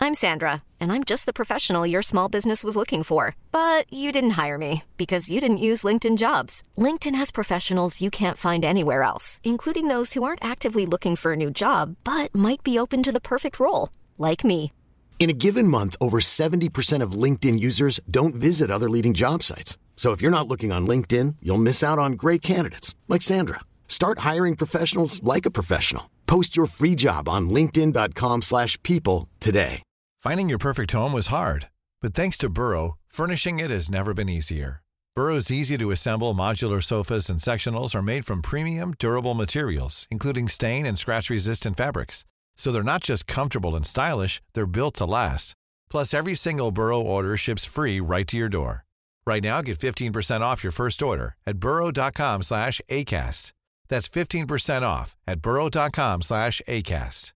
I'm Sandra, and I'm just the professional your small business was looking for. But you didn't hire me because you didn't use LinkedIn Jobs. LinkedIn has professionals you can't find anywhere else, including those who aren't actively looking for a new job, but might be open to the perfect role, like me. In a given month, over 70% of LinkedIn users don't visit other leading job sites. So if you're not looking on LinkedIn, you'll miss out on great candidates like Sandra. Start hiring professionals like a professional. Post your free job on linkedin.com/people today. Finding your perfect home was hard, but thanks to Burrow, furnishing it has never been easier. Burrow's easy-to-assemble modular sofas and sectionals are made from premium, durable materials, including stain and scratch-resistant fabrics. So they're not just comfortable and stylish, they're built to last. Plus, every single Burrow order ships free right to your door. Right now, get 15% off your first order at burrow.com/ACAST. That's 15% off at burrow.com/ACAST.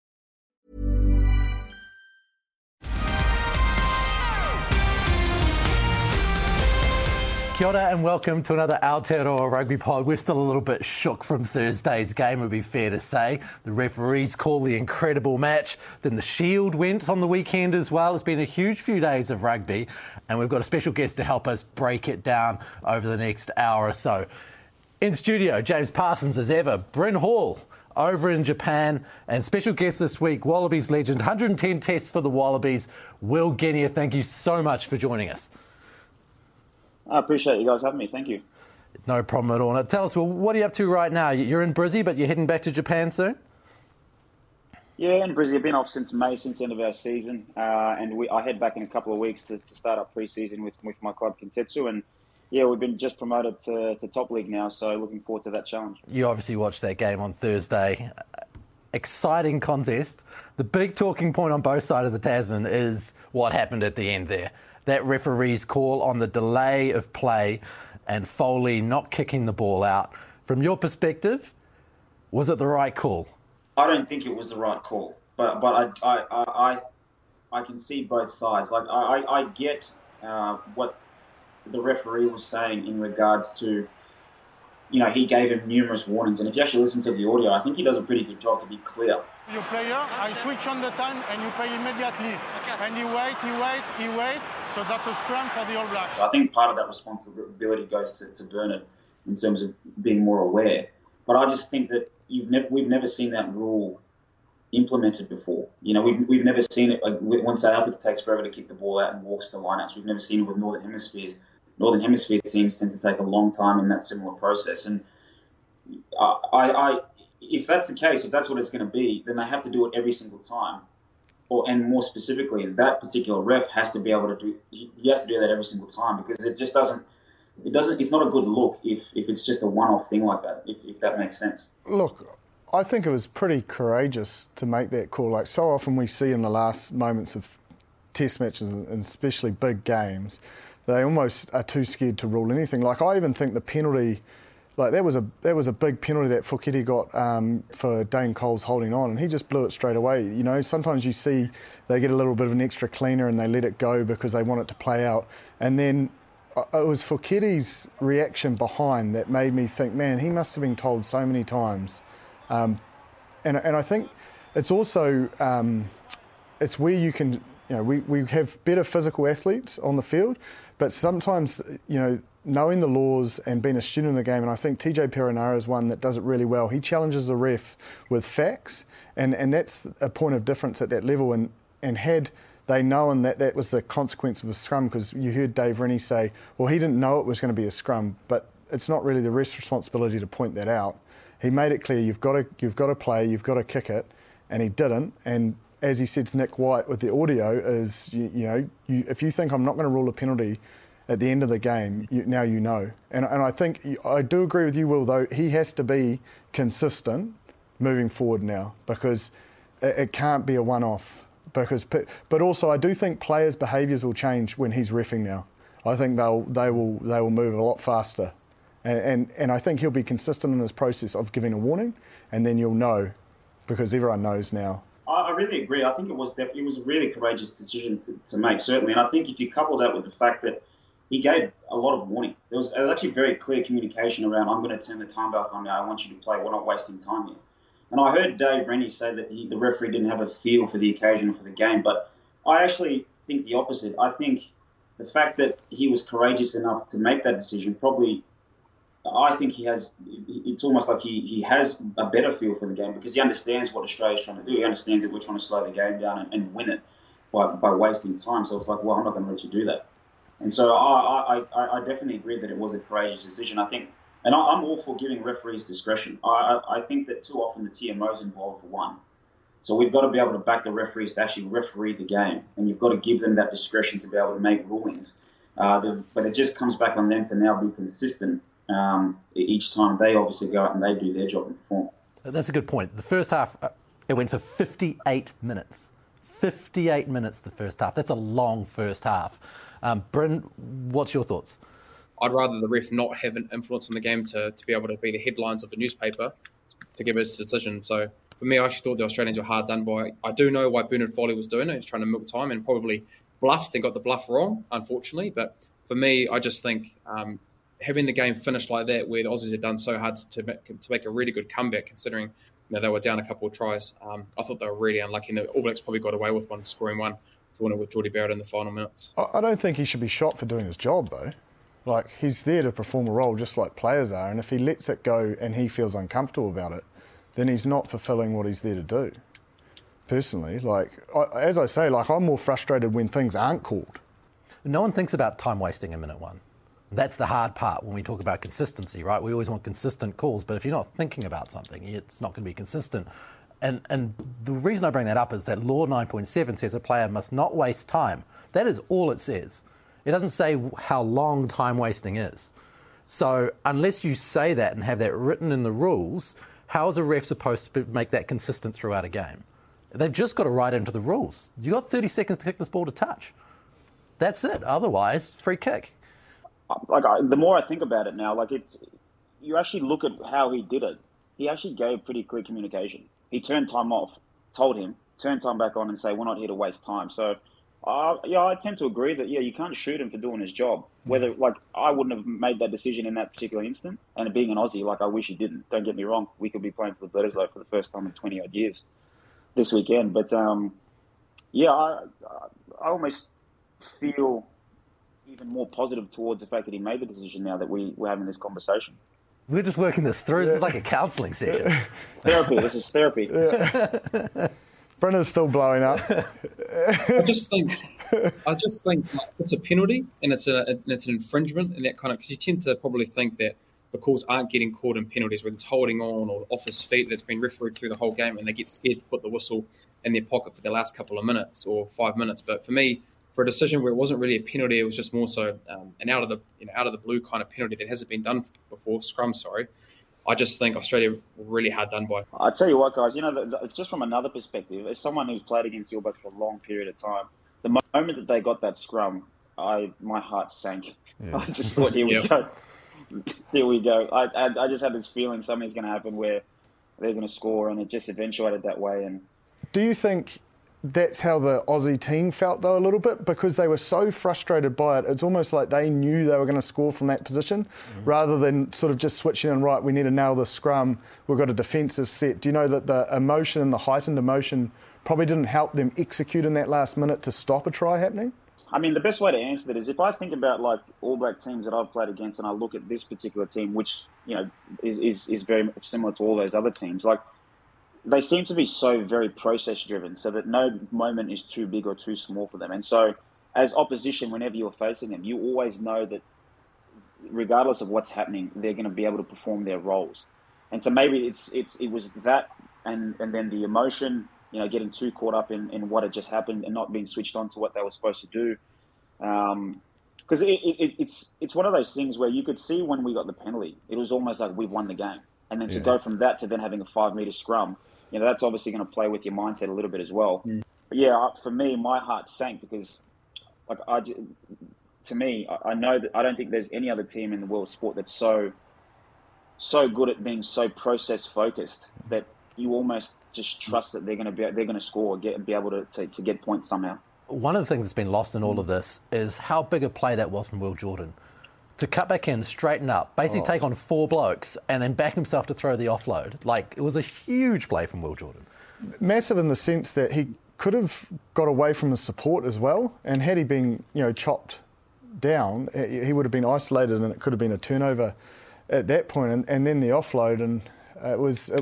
Kia ora and welcome to another Aotearoa Rugby Pod. We're still a little bit shook from Thursday's game, it would be fair to say. The referees called the incredible match. Then the Shield went on the weekend as well. It's been a huge few days of rugby, and we've got a special guest to help us break it down over the next hour or so. In studio, James Parsons as ever, Bryn Hall over in Japan, and special guest this week, Wallabies legend, 110 tests for the Wallabies, Will Genia. Thank you so much for joining us. I appreciate you guys having me. Thank you. No problem at all. Now, tell us, well, what are you up to right now? You're in Brizzy, but you're heading back to Japan soon? Yeah, in Brizzy. I've been off since May, since the end of our season. And I head back in a couple of weeks to start up pre-season with my club, Kintetsu. And yeah, we've been just promoted to top league now, so looking forward to that challenge. You obviously watched that game on Thursday. Exciting contest. The big talking point on both sides of the Tasman is what happened at the end there. That referee's call on the delay of play and Foley not kicking the ball out. From your perspective, was it the right call? I don't think it was the right call, but I can see both sides. Like I get what the referee was saying in regards to, you know, he gave him numerous warnings, and if you actually listen to the audio, I think he does a pretty good job to be clear. Your player, I switch on the time and you pay immediately. Okay. And he wait, so that's a scrum for the All Blacks. I think part of that responsibility goes to Bernard in terms of being more aware. But I just think that we've never seen that rule implemented before. You know, we've never seen it. Like, when South Africa takes forever to kick the ball out and walks to lineouts, we've never seen it with Northern Hemisphere teams tend to take a long time in that similar process. And if that's the case, if that's what it's going to be, then they have to do it every single time. And more specifically, that particular ref has to be able to do. He has to do that every single time, because it just doesn't. It's not a good look if it's just a one-off thing like that. If that makes sense. Look, I think it was pretty courageous to make that call. Like, so often we see in the last moments of test matches, and especially big games, they almost are too scared to rule anything. Like, I even think the penalty, like that was a big penalty that Foketi got for Dane Coles holding on, and he just blew it straight away. You know, sometimes you see they get a little bit of an extra cleaner and they let it go because they want it to play out. And then it was Foketi's reaction behind that made me think, man, he must have been told so many times. And I think it's also, it's where you can, you know, we have better physical athletes on the field, but sometimes, you know, knowing the laws and being a student in the game, and I think TJ Perenara is one that does it really well. He challenges the ref with facts, and that's a point of difference at that level. And had they known that was the consequence of a scrum, because you heard Dave Rennie say, well, he didn't know it was going to be a scrum, but it's not really the ref's responsibility to point that out. He made it clear, you've got to play, you've got to kick it, and he didn't. And as he said to Nick White with the audio, is if you think I'm not going to rule a penalty at the end of the game, now you know. And I think I do agree with you, Will, though, he has to be consistent moving forward now, because it can't be a one-off. But also I do think players' behaviours will change when he's reffing now. I think they will move a lot faster. And I think he'll be consistent in his process of giving a warning, and then you'll know, because everyone knows now. I really agree. I think it was a really courageous decision to make, certainly. And I think if you couple that with the fact that he gave a lot of warning, there was actually very clear communication around, I'm going to turn the time back on now, I want you to play, we're not wasting time here. And I heard Dave Rennie say that the referee didn't have a feel for the occasion or for the game, but I actually think the opposite. I think the fact that he was courageous enough to make that decision probably, I think it's almost like he has a better feel for the game because he understands what Australia's trying to do. He understands that we're trying to slow the game down and win it by wasting time. So it's like, well, I'm not going to let you do that. And so I definitely agree that it was a courageous decision. I think, and I'm all for giving referees discretion. I think that too often the TMO's involved for one. So we've got to be able to back the referees to actually referee the game. And you've got to give them that discretion to be able to make rulings. But it just comes back on them to now be consistent each time they obviously go out and they do their job and perform. That's a good point. The first half, it went for 58 minutes. 58 minutes the first half. That's a long first half. Bryn, what's your thoughts? I'd rather the ref not have an influence on the game to be able to be the headlines of the newspaper to give his decision. So for me, I actually thought the Australians were hard done by. I do know why Bernard Foley was doing it. He was trying to milk time and probably bluffed and got the bluff wrong, unfortunately. But for me, I just think having the game finished like that, where the Aussies had done so hard to make a really good comeback, considering they were down a couple of tries. I thought they were really unlucky. And the All Blacks probably got away with one, scoring one to win it with Jordie Barrett in the final minutes. I don't think he should be shot for doing his job, though. Like, he's there to perform a role just like players are, and if he lets it go and he feels uncomfortable about it, then he's not fulfilling what he's there to do. Personally, as I say, I'm more frustrated when things aren't called. No one thinks about time wasting in minute one. That's the hard part when we talk about consistency, right? We always want consistent calls, but if you're not thinking about something, it's not going to be consistent. And the reason I bring that up is that Law 9.7 says a player must not waste time. That is all it says. It doesn't say how long time wasting is. So unless you say that and have that written in the rules, how is a ref supposed to make that consistent throughout a game? They've just got to write into the rules. You got 30 seconds to kick this ball to touch. That's it. Otherwise, free kick. The more I think about it now, you actually look at how he did it. He actually gave pretty clear communication. He turned time off, told him, turn time back on and say, we're not here to waste time. So, I tend to agree that, you can't shoot him for doing his job. Whether, I wouldn't have made that decision in that particular instant. And being an Aussie, I wish he didn't. Don't get me wrong. We could be playing for the Bledisloe for the first time in 20-odd years this weekend. But, I almost feel even more positive towards the fact that he made the decision now that we're having this conversation. We're just working this through. This is like a counselling session. Therapy. This is therapy. Brenna's still blowing up. I just think it's a penalty and it's an infringement and that kind of, because you tend to probably think that the calls aren't getting called in penalties where it's holding on or off his feet that's been refereed through the whole game and they get scared to put the whistle in their pocket for the last couple of minutes or 5 minutes. But for me, for a decision where it wasn't really a penalty, it was just more so an out of the blue kind of penalty that hasn't been done before, scrum, sorry. I just think Australia were really hard done by. I tell you what, guys, just from another perspective, as someone who's played against the All Blacks for a long period of time, the moment that they got that scrum, my heart sank. Yeah. I just thought, here we go. Here we go. I just had this feeling something's going to happen where they're going to score, and it just eventuated that way. And do you think that's how the Aussie team felt, though, a little bit? Because they were so frustrated by it, it's almost like they knew they were going to score from that position, rather than sort of just switching in, right, we need to nail the scrum, we've got a defensive set. Do you know that the emotion and the heightened emotion probably didn't help them execute in that last minute to stop a try happening? I mean, the best way to answer that is if I think about, All Black teams that I've played against and I look at this particular team, which, is very similar to all those other teams, they seem to be so very process-driven, so that no moment is too big or too small for them. And so, as opposition, whenever you're facing them, you always know that regardless of what's happening, they're going to be able to perform their roles. And so maybe it was that and then the emotion, getting too caught up in what had just happened and not being switched on to what they were supposed to do. Because it's one of those things where you could see when we got the penalty, it was almost like we've won the game. And then to go from that to then having a 5-metre scrum, that's obviously going to play with your mindset a little bit as well. But for me, my heart sank because, to me, I know that I don't think there's any other team in the world of sport that's so good at being so process focused that you almost just trust that they're going to score, be able to get points somehow. One of the things that's been lost in all of this is how big a play that was from Will Jordan. To cut back in, straighten up, basically take on 4 blokes and then back himself to throw the offload. It was a huge play from Will Jordan. Massive in the sense that he could have got away from the support as well. And had he been, chopped down, he would have been isolated, and it could have been a turnover at that point. And then the offload, and it was.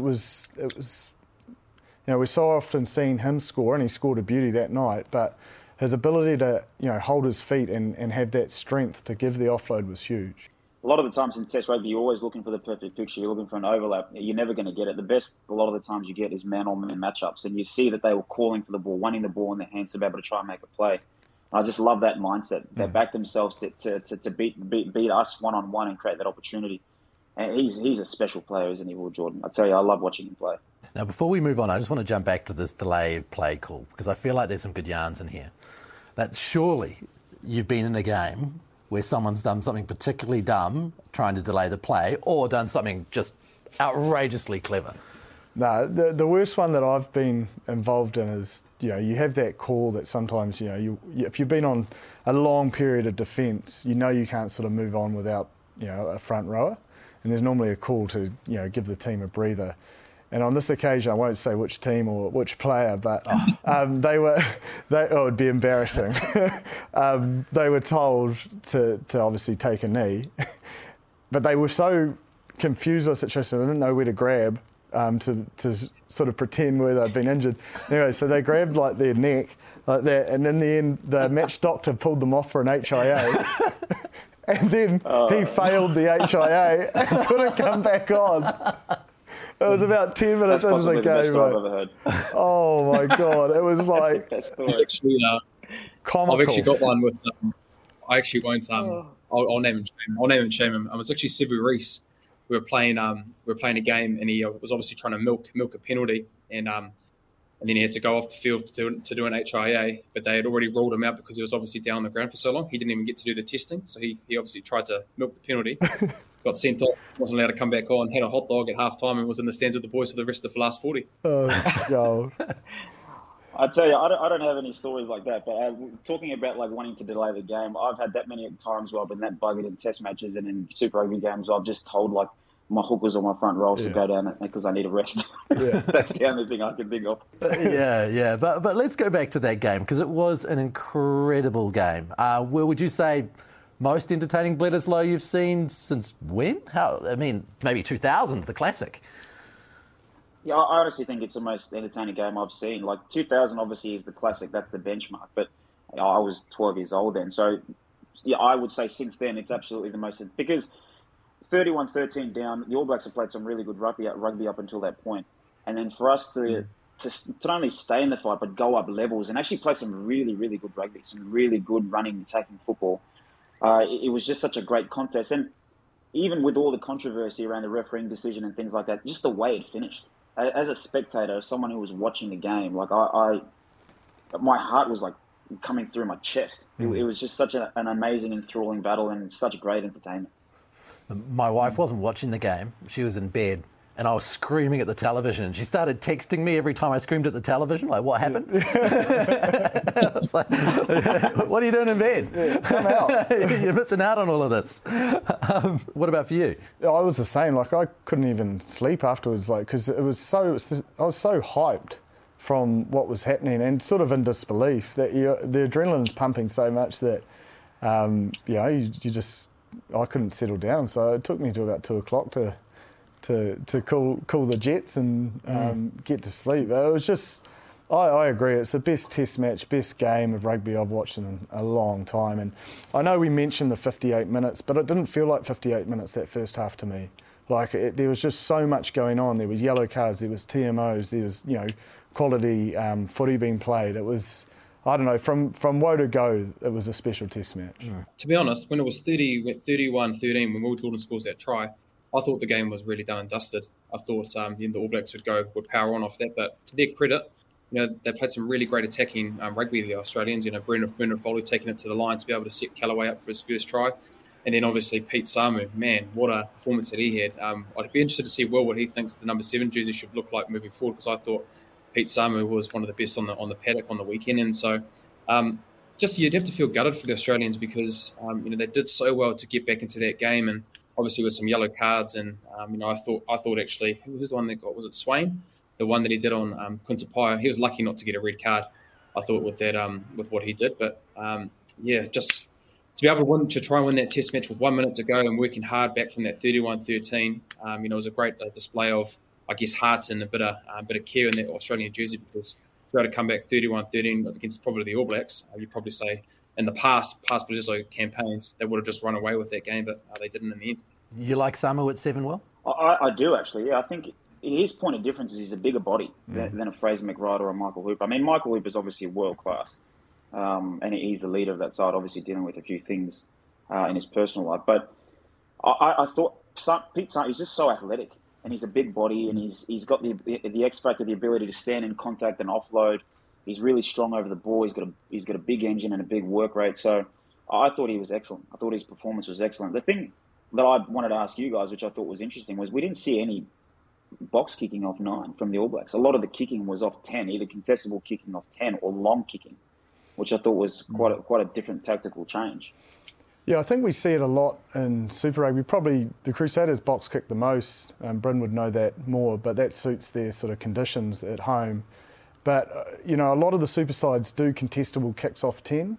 We've so often seen him score, and he scored a beauty that night. But his ability to, hold his feet and have that strength to give the offload was huge. A lot of the times in Test rugby, you're always looking for the perfect picture. You're looking for an overlap. You're never going to get it. The best, a lot of the times you get, is man-on-man matchups. And you see that they were calling for the ball, wanting the ball in their hands to be able to try and make a play. And I just love that mindset. They back themselves to beat us one-on-one and create that opportunity. And he's a special player, isn't he, Will Jordan? I tell you, I love watching him play. Now, before we move on, I just want to jump back to this delayed play call, because I feel like there's some good yarns in here. That surely you've been in a game where someone's done something particularly dumb, trying to delay the play, or done something just outrageously clever. No, the worst one that I've been involved in is, you have that call that sometimes, if you've been on a long period of defence, you can't sort of move on without, a front rower. And there's normally a call to, give the team a breather. And on this occasion, I won't say which team or which player, but it would be embarrassing. They were told to obviously take a knee, but they were so confused with the situation, they didn't know where to grab to sort of pretend where they'd been injured. Anyway, so they grabbed like their neck, like that, and in the end, the match doctor pulled them off for an HIA. And then he failed the HIA and couldn't come back on. It was about 10 minutes into the game. That's the best story I've ever heard. Oh my God, it was like comical. I've actually got one with. I actually won't. I'll name and shame. I'll name and shame him. It was actually Sevu Reece. We were playing a game, and he was obviously trying to milk a penalty, and then he had to go off the field to do an HIA, but they had already ruled him out because he was obviously down on the ground for so long. He didn't even get to do the testing, so he obviously tried to milk the penalty. Got sent off, wasn't allowed to come back on, had a hot dog at half-time and was in the stands with the boys for the rest of the last 40. Oh, God. I tell you, I don't have any stories like that, but talking about like wanting to delay the game, I've had that many times where I've been that buggered in Test matches and in Super Rugby games where I've just told like my hookers or my front rows to go down because I need a rest. Yeah. That's the only thing I can think of. Yeah. But let's go back to that game, because it was an incredible game. Will, would you say most entertaining Bledisloe you've seen since when? Maybe 2000, the classic. Yeah, I honestly think it's the most entertaining game I've seen. Like 2000 obviously is the classic, that's the benchmark. But I was 12 years old then. So yeah, I would say since then it's absolutely the most, because 31-13 down, the All Blacks have played some really good rugby up until that point. And then for us to not only stay in the fight, but go up levels and actually play some really, really good rugby, some really good running, attacking football. It was just such a great contest. And even with all the controversy around the refereeing decision and things like that, just the way it finished. As a spectator, someone who was watching the game, like my heart was like coming through my chest. It was just such an amazing, enthralling battle and such great entertainment. My wife wasn't watching the game. She was in bed, and I was screaming at the television. And she started texting me every time I screamed at the television, like, what happened? I was like, what are you doing in bed? Yeah, come out. You're missing out on all of this. What about for you? I was the same. Like, I couldn't even sleep afterwards, like, because I was so hyped from what was happening and sort of in disbelief that the adrenaline's pumping so much that, you just... I couldn't settle down, so it took me to about 2 o'clock to cool the jets and get to sleep. It was just, I agree, it's the best Test match, best game of rugby I've watched in a long time. And I know we mentioned the 58 minutes, but it didn't feel like 58 minutes that first half to me. Like there was just so much going on. There was yellow cards, there was TMOs, there was quality footy being played. It was, I don't know, from woe to go, it was a special Test match. To be honest, when it was 31-13, when Will Jordan scores that try, I thought the game was really done and dusted. I thought the All Blacks would power on off that. But to their credit, they played some really great attacking rugby, the Australians. Brendan Foley taking it to the line to be able to set Callaway up for his first try. And then obviously Pete Samu, man, what a performance that he had. I'd be interested to see what he thinks the number 7 jersey should look like moving forward, because I thought Pete Samu was one of the best on the paddock on the weekend. And so you'd have to feel gutted for the Australians, because they did so well to get back into that game, and obviously with some yellow cards. And I thought actually, who was the one that got, was it Swain, the one that he did on Quinta Paya? He was lucky not to get a red card. I thought with that with what he did. But just to be able to try and win that Test match with 1 minute to go and working hard back from that 31-13, it was a great display of, I guess, heart and a bit of care in that Australian jersey, because to be able to come back 31-13 against probably the All Blacks, you'd probably say in the past Bledisloe campaigns, they would have just run away with that game, but they didn't in the end. You like Samu at 7, Will? I do, actually. Yeah, I think his point of difference is he's a bigger body than a Fraser McReight or a Michael Hooper. I mean, Michael Hooper is obviously world-class, and he's the leader of that side, obviously dealing with a few things in his personal life. But I thought Pete Samu, he's just so athletic, and he's a big body, and he's got the X factor, the ability to stand in contact and offload. He's really strong over the ball. He's got a big engine and a big work rate. So I thought he was excellent. I thought his performance was excellent. The thing that I wanted to ask you guys, which I thought was interesting, was we didn't see any box kicking off 9 from the All Blacks. A lot of the kicking was off 10, either contestable kicking off 10 or long kicking, which I thought was quite a different tactical change. Yeah, I think we see it a lot in Super Rugby. Probably the Crusaders box kick the most. Bryn would know that more, but that suits their sort of conditions at home. But, a lot of the super sides do contestable kicks off 10.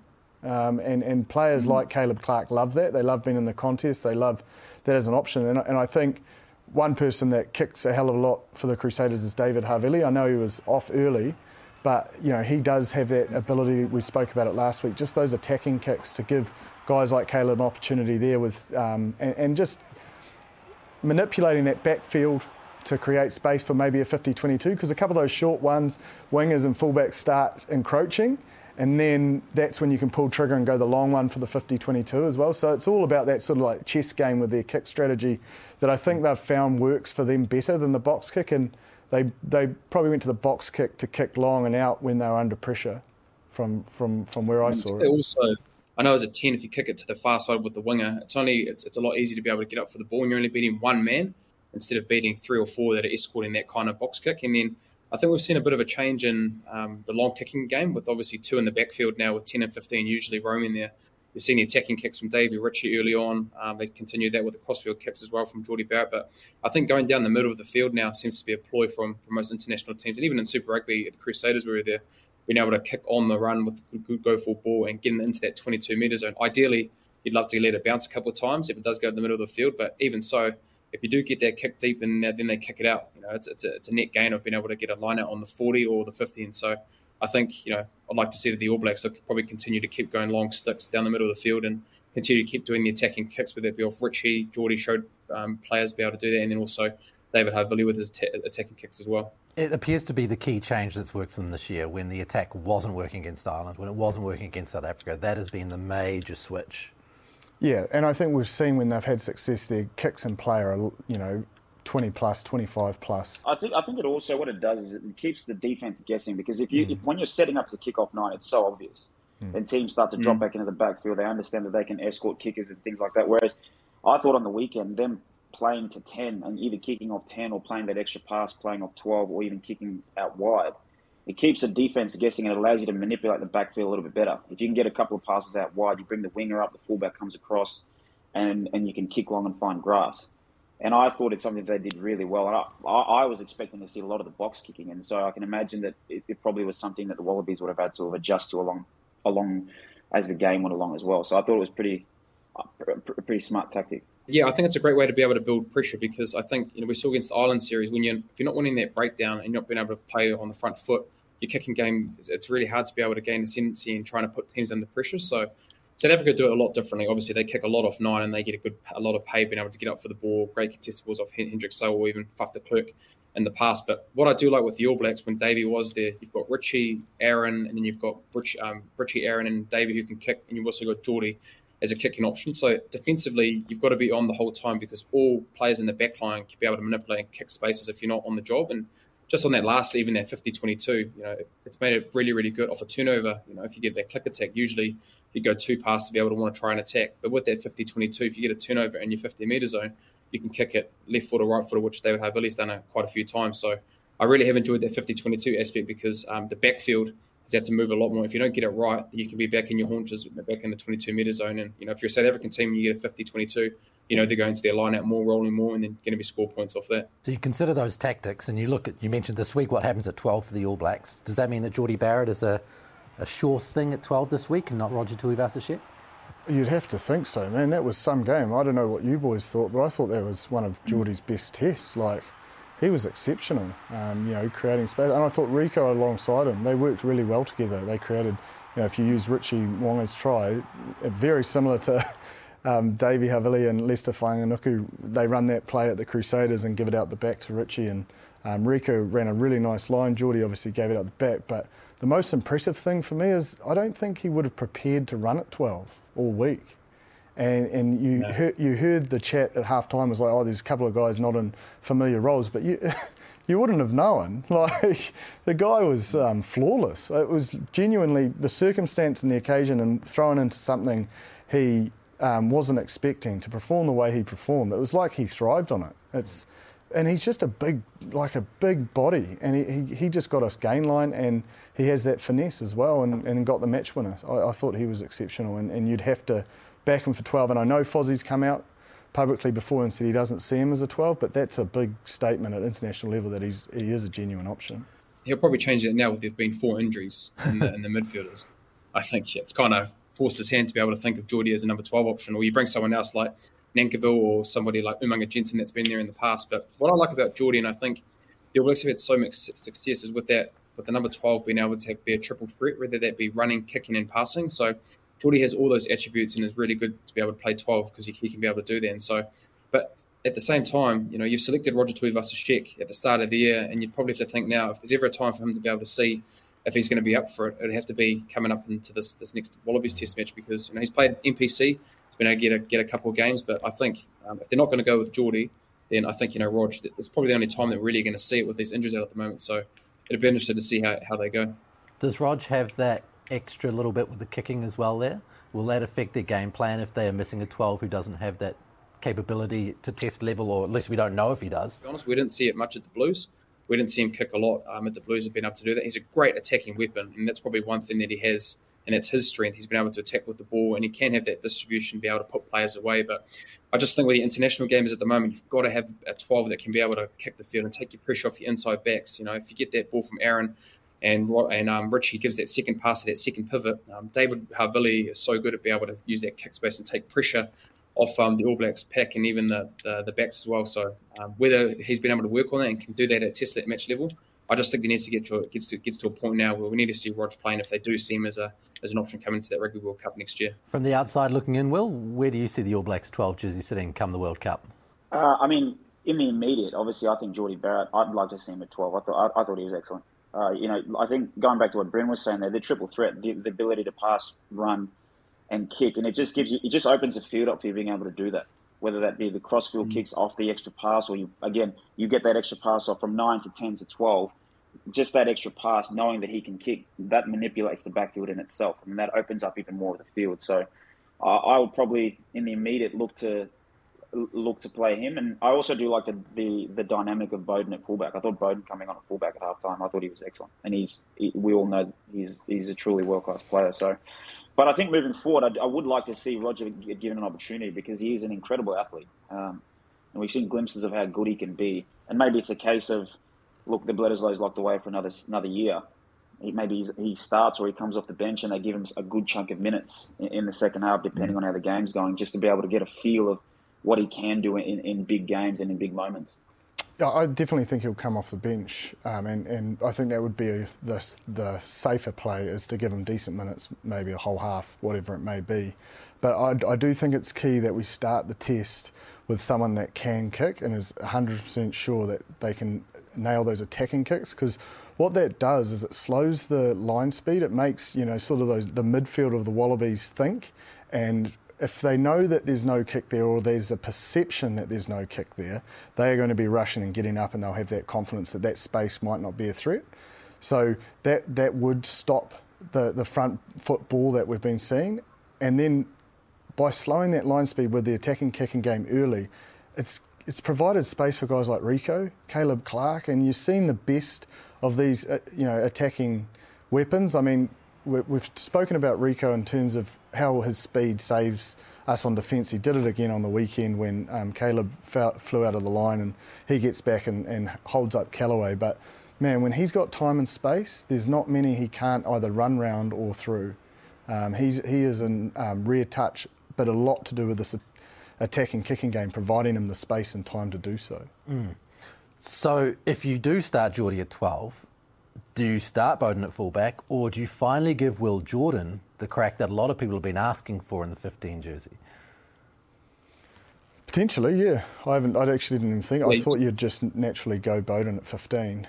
And players like Caleb Clark love that. They love being in the contest. They love that as an option. And I think one person that kicks a hell of a lot for the Crusaders is David Havili. I know he was off early, but, he does have that ability. We spoke about it last week, just those attacking kicks to give guys like Caleb an opportunity there with and just manipulating that backfield to create space for maybe a 50-22, because a couple of those short ones, wingers and fullbacks start encroaching, and then that's when you can pull trigger and go the long one for the 50-22 as well. So it's all about that sort of like chess game with their kick strategy that I think they've found works for them better than the box kick, and they probably went to the box kick to kick long and out when they were under pressure from where I saw it. Also, I know as a 10, if you kick it to the far side with the winger, it's a lot easier to be able to get up for the ball, and you're only beating one man instead of beating 3 or 4 that are escorting that kind of box kick. And then I think we've seen a bit of a change in the long kicking game, with obviously 2 in the backfield now, with 10 and 15 usually roaming there. We've seen the attacking kicks from Davey Ritchie early on. They continued that with the crossfield kicks as well from Geordie Barrett. But I think going down the middle of the field now seems to be a ploy from most international teams. And even in Super Rugby, the Crusaders were there, being able to kick on the run with a good go-full ball and getting into that 22-metre zone. Ideally, you'd love to let it bounce a couple of times if it does go in the middle of the field. But even so, if you do get that kick deep and then they kick it out, it's a net gain of being able to get a line out on the 40 or the 50. And so I think, I'd like to see that the All Blacks will probably continue to keep going long sticks down the middle of the field and continue to keep doing the attacking kicks, whether it be off Ritchie. Geordie showed players be able to do that, and then also David Havili with his attacking kicks as well. It appears to be the key change that's worked for them this year. When the attack wasn't working against Ireland, when it wasn't working against South Africa, that has been the major switch. Yeah, and I think we've seen when they've had success, their kicks in play are, 20 plus, 25 plus. I think it also, what it does is it keeps the defence guessing, because if when you're setting up to kick off 9, it's so obvious. And teams start to drop back into the backfield. They understand that they can escort kickers and things like that. Whereas I thought on the weekend, them playing to 10 and either kicking off 10 or playing that extra pass, playing off 12 or even kicking out wide, it keeps the defence guessing and it allows you to manipulate the backfield a little bit better. If you can get a couple of passes out wide, you bring the winger up, the fullback comes across, and you can kick long and find grass. And I thought it's something they did really well. And I was expecting to see a lot of the box kicking, and so I can imagine that it probably was something that the Wallabies would have had to adjust to along as the game went along as well. So I thought it was pretty smart tactic. Yeah, I think it's a great way to be able to build pressure, because I think we saw against the Ireland series, if you're not winning that breakdown and you're not being able to play on the front foot, your kicking game, it's really hard to be able to gain ascendancy and trying to put teams under pressure. So South Africa do it a lot differently. Obviously, they kick a lot off 9 and they get a lot of pay being able to get up for the ball. Great contestables off Hendrik Sowell or even Faf de Klerk in the past. But what I do like with the All Blacks, when Davey was there, you've got Ritchie, Aaron, and then you've got Ritchie, Aaron, and Davey who can kick, and you've also got Geordie as a kicking option. So defensively, you've got to be on the whole time, because all players in the back line can be able to manipulate and kick spaces if you're not on the job. And just on that last, even that 50-22, it's made it really, really good off a turnover. If you get that click attack, usually you go 2 passes to be able to want to try and attack. But with that 50-22, if you get a turnover in your 50-metre zone, you can kick it left foot or right foot, which David Havili's done quite a few times. So I really have enjoyed that 50-22 aspect, because the backfield has had to move a lot more. If you don't get it right, then you can be back in your haunches, back in the 22-metre zone. And, if you're a South African team and you get a 50-22, they're going to their line out more, rolling more, and then going to be score points off that. So you consider those tactics, and you mentioned this week what happens at 12 for the All Blacks. Does that mean that Geordie Barrett is a a sure thing at 12 this week and not Roger Tuivasa-Sheck? You'd have to think so, man. That was some game. I don't know what you boys thought, but I thought that was one of Geordie's best tests. Like, he was exceptional, creating space. And I thought Rico alongside him, they worked really well together. They created, if you use Richie Wonga's try, very similar to Davey Havili and Lester Whanganuku. They run that play at the Crusaders and give it out the back to Richie. And Rico ran a really nice line. Geordie obviously gave it out the back. But the most impressive thing for me is I don't think he would have prepared to run at 12 all week. And you heard the chat at half-time was like, there's a couple of guys not in familiar roles, but you wouldn't have known. Like, the guy was flawless. It was genuinely the circumstance and the occasion and thrown into something he wasn't expecting to perform the way he performed. It was like he thrived on it. And he's just a big body, and he just got us gain line, and he has that finesse as well, and got the match winner. I thought he was exceptional, and you'd have to back him for 12. And I know Fozzie's come out publicly before and said he doesn't see him as a 12, but that's a big statement at international level that he is a genuine option. He'll probably change that now with there being 4 injuries in the midfielders. I think it's kind of forced his hand to be able to think of Geordie as a number 12 option, or you bring someone else like Nankivell or somebody like Umaga Jensen that's been there in the past. But what I like about Geordie, and I think the All Blacks have had so much success, is with the number 12 being able to be a triple threat, whether that be running, kicking and passing. So Geordie has all those attributes and is really good to be able to play 12 because he can be able to do that. And so, but at the same time, you've selected Roger Tuivasa-Sheck at the start of the year, and you'd probably have to think now, if there's ever a time for him to be able to see if he's going to be up for it, it'd have to be coming up into this next Wallabies Test match, because he's played NPC, he's been able to get a couple of games. But I think if they're not going to go with Geordie, then I think Rog, it's probably the only time that we're really going to see it with these injuries out at the moment. So it'd be interesting to see how they go. Does Rog have that extra little bit with the kicking as well there? Will that affect their game plan if they are missing a 12 who doesn't have that capability to test level, or at least we don't know if he does? To be honest, we didn't see it much at the Blues. We didn't see him kick a lot at the Blues. Have been able to do that. He's a great attacking weapon, and that's probably one thing that he has, and that's his strength. He's been able to attack with the ball, and he can have that distribution, be able to put players away. But I just think with the international games at the moment, you've got to have a 12 that can be able to kick the field and take your pressure off your inside backs. If you get that ball from Aaron and Richie gives that second pass, that second pivot, David Havili is so good at being able to use that kick space and take pressure off the All Blacks pack and even the backs as well. So whether he's been able to work on that and can do that at test match level, I just think he needs to get to a point now where we need to see Rog playing if they do see him as an option coming into that Rugby World Cup next year. From the outside looking in, Will, where do you see the All Blacks 12 jersey sitting come the World Cup? In the immediate, obviously, I think Geordie Barrett, I'd like to see him at 12. I thought he was excellent. I think going back to what Bryn was saying there, the triple threat, the ability to pass, run, and kick, and it just opens the field up for you being able to do that. Whether that be the crossfield kicks off the extra pass, or you get that extra pass off from 9 to 10 to 12. Just that extra pass, knowing that he can kick, that manipulates the backfield in itself, and that opens up even more of the field. So I would probably, in the immediate, look to play him. And I also do like the dynamic of Bowden at fullback. I thought Bowden coming on at fullback at halftime, I thought he was excellent, and we all know he's a truly world class player. So, but I think moving forward, I would like to see Roger get given an opportunity, because he is an incredible athlete, and we've seen glimpses of how good he can be. And maybe it's a case of, look, the Bledisloe's locked away for another year. Maybe he starts or he comes off the bench and they give him a good chunk of minutes in the second half, depending on how the game's going, just to be able to get a feel of what he can do in big games and in big moments. Yeah, I definitely think he'll come off the bench, and I think that would be the safer play, is to give him decent minutes, maybe a whole half, whatever it may be. But I do think it's key that we start the test with someone that can kick and is 100% sure that they can nail those attacking kicks, because what that does is it slows the line speed. It makes sort of the midfield of the Wallabies think, and if they know that there's no kick there, or there's a perception that there's no kick there, they are going to be rushing and getting up, and they'll have that confidence that space might not be a threat. So that would stop the front foot ball that we've been seeing. And then by slowing that line speed with the attacking kicking game early, it's provided space for guys like Rico, Caleb Clark, and you've seen the best of these attacking weapons. I mean, we've spoken about Rico in terms of how his speed saves us on defence. He did it again on the weekend when Caleb flew out of the line, and he gets back and holds up Callaway. But man, when he's got time and space, there's not many he can't either run round or through. He is in rare touch, but a lot to do with this attacking kicking game, providing him the space and time to do so. So if you do start Geordie at 12, do you start Beauden at fullback, or do you finally give Will Jordan the crack that a lot of people have been asking for in the 15 jersey? Potentially, yeah. I actually didn't even think. I thought you'd just naturally go Beauden at 15.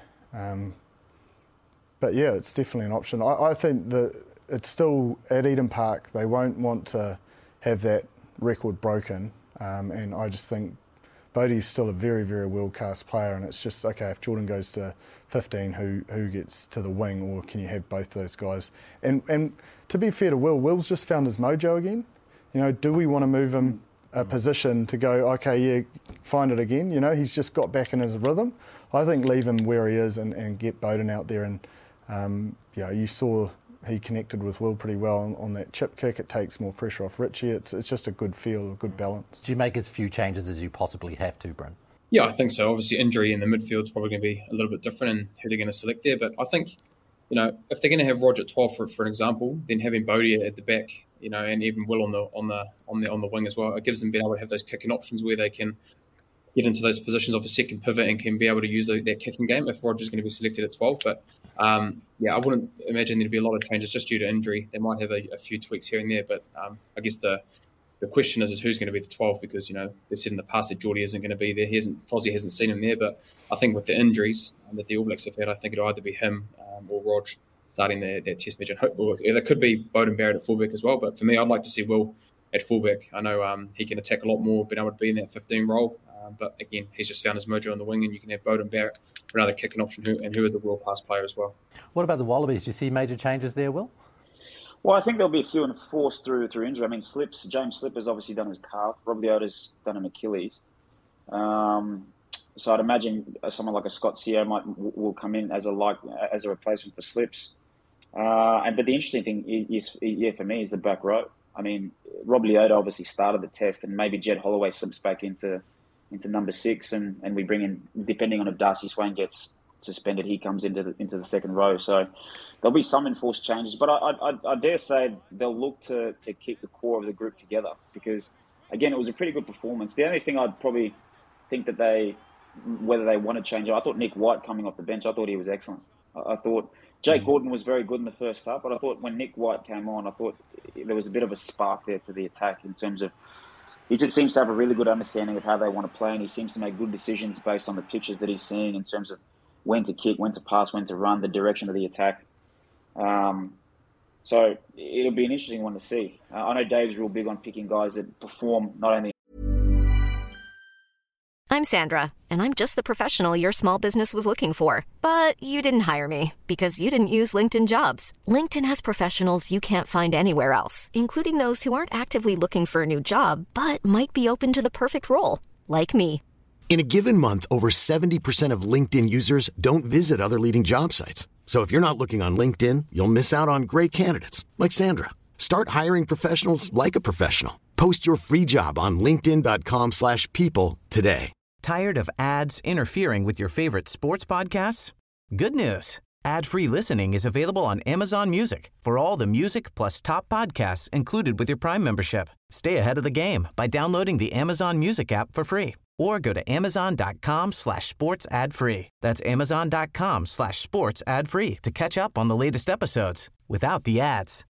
But yeah, it's definitely an option. I think that it's still at Eden Park. They won't want to have that record broken. And I just think Bodie's still a very, very world-class player, and it's just, okay, if Jordan goes to 15, who gets to the wing, or can you have both those guys? And to be fair to Will, Will's just found his mojo again. You know, do we want to move him a position to go, okay, yeah, find it again? You know, he's just got back in his rhythm. I think leave him where he is and get Beauden out there. And, you know, you saw he connected with Will pretty well on that chip kick. It takes more pressure off Richie. It's just a good feel, a good balance. Do you make as few changes as you possibly have to, Bryn? Yeah, I think so. Obviously, injury in the midfield is probably going to be a little bit different in who they're going to select there. But I think, you know, if they're going to have Roger at 12 for an example, then having Bodie at the back, you know, and even Will on the wing as well, it gives them being able to have those kicking options where they can get into those positions of a second pivot and can be able to use that kicking game if Roger's going to be selected at 12. But yeah, I wouldn't imagine there'd be a lot of changes just due to injury. They might have a few tweaks here and there, but I guess the question is who's going to be the 12, because, you know, they said in the past that Geordie isn't going to be there. Fozzie hasn't seen him there, but I think with the injuries that the All Blacks have had, I think it'll either be him or Rog starting that test match. And there could be Beauden Barrett at fullback as well, but for me, I'd like to see Will at fullback. I know he can attack a lot more, being able to be in that 15 role. But again, he's just found his mojo on the wing, and you can have Beauden Barrett for another kicking option, who is a world-class player as well. What about the Wallabies? Do you see major changes there, Will? Well, I think there'll be a few enforced through injury. I mean, James Slipper's obviously done his calf. Rob Leota's done an Achilles. So I'd imagine someone like a Scott Sio will come in as a replacement for Slips. But the interesting thing is for me is the back row. I mean, Rob Leota obviously started the test, and maybe Jed Holloway slips back into number 6, and we bring in, depending on if Darcy Swain gets suspended, he comes into the second row. So there'll be some enforced changes, but I dare say they'll look to keep the core of the group together, because again, it was a pretty good performance. The only thing I'd probably think that whether they want to change it, I thought Nick White coming off the bench, I thought he was excellent. I thought Jake Gordon was very good in the first half, but I thought when Nick White came on, I thought there was a bit of a spark there to the attack in terms of he just seems to have a really good understanding of how they want to play, and he seems to make good decisions based on the pitches that he's seeing in terms of when to kick, when to pass, when to run, the direction of the attack. So it'll be an interesting one to see. I know Dave's real big on picking guys that perform not only. I'm Sandra, and I'm just the professional your small business was looking for. But you didn't hire me because you didn't use LinkedIn Jobs. LinkedIn has professionals you can't find anywhere else, including those who aren't actively looking for a new job, but might be open to the perfect role, like me. In a given month, over 70% of LinkedIn users don't visit other leading job sites. So if you're not looking on LinkedIn, you'll miss out on great candidates like Sandra. Start hiring professionals like a professional. Post your free job on linkedin.com/people today. Tired of ads interfering with your favorite sports podcasts? Good news. Ad-free listening is available on Amazon Music for all the music plus top podcasts included with your Prime membership. Stay ahead of the game by downloading the Amazon Music app for free, or go to amazon.com/sports ad free. That's amazon.com/sports ad free to catch up on the latest episodes without the ads.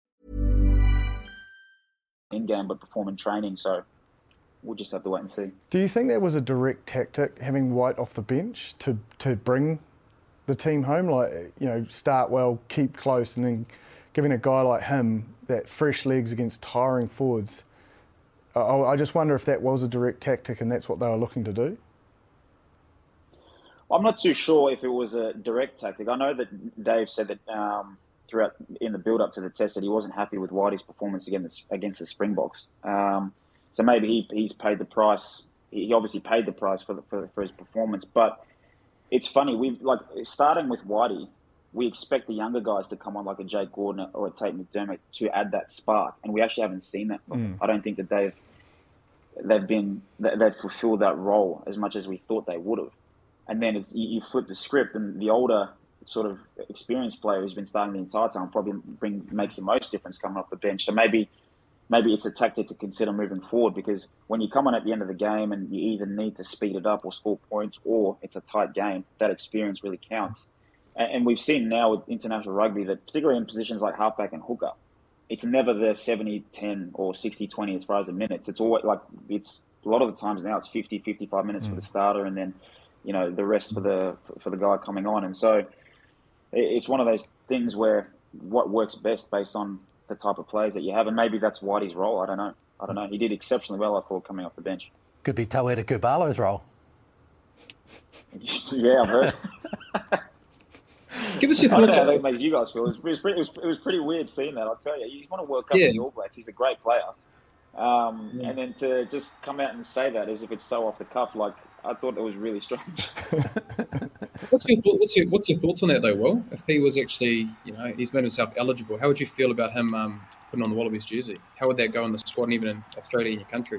In-game, but perform in training, so we'll just have to wait and see. Do you think that was a direct tactic, having White off the bench to bring the team home? Like, you know, start well, keep close, and then giving a guy like him that fresh legs against tiring forwards. I just wonder if that was a direct tactic and that's what they were looking to do. I'm not too sure if it was a direct tactic. I know that Dave said that throughout in the build-up to the test that he wasn't happy with Whitey's performance against the Springboks. So maybe he's paid the price. He obviously paid the price for his performance. But it's funny, starting with Whitey, we expect the younger guys to come on like a Jake Gordon or a Tate McDermott to add that spark, and we actually haven't seen that. I don't think that they've fulfilled that role as much as we thought they would have. And then you flip the script, and the older sort of experienced player who's been starting the entire time probably makes the most difference coming off the bench. So maybe it's a tactic to consider moving forward, because when you come on at the end of the game and you either need to speed it up or score points, or it's a tight game, that experience really counts. And we've seen now with international rugby that, particularly in positions like halfback and hooker, it's never the 70-10 or 60-20 as far as the minutes. It's always like, it's a lot of the times now it's 50, 55 minutes for the starter, and then, you know, the rest for the guy coming on. And so it's one of those things where what works best based on the type of players that you have, and maybe that's Whitey's role. I don't know. He did exceptionally well, I thought, coming off the bench. Could be Tawera Kubalo's role. Yeah, I've heard. Give us your I don't thoughts. know how that makes you guys feel. It was pretty weird seeing that, I'll tell you. He's won a World Cup with the All Blacks. He's a great player. And then to just come out and say that as if it's so off the cuff, like, I thought it was really strange. What's your thoughts on that, though, Will? If he was actually, you know, he's made himself eligible, how would you feel about him putting on the Wallabies jersey? How would that go in the squad, and even in Australia, in your country?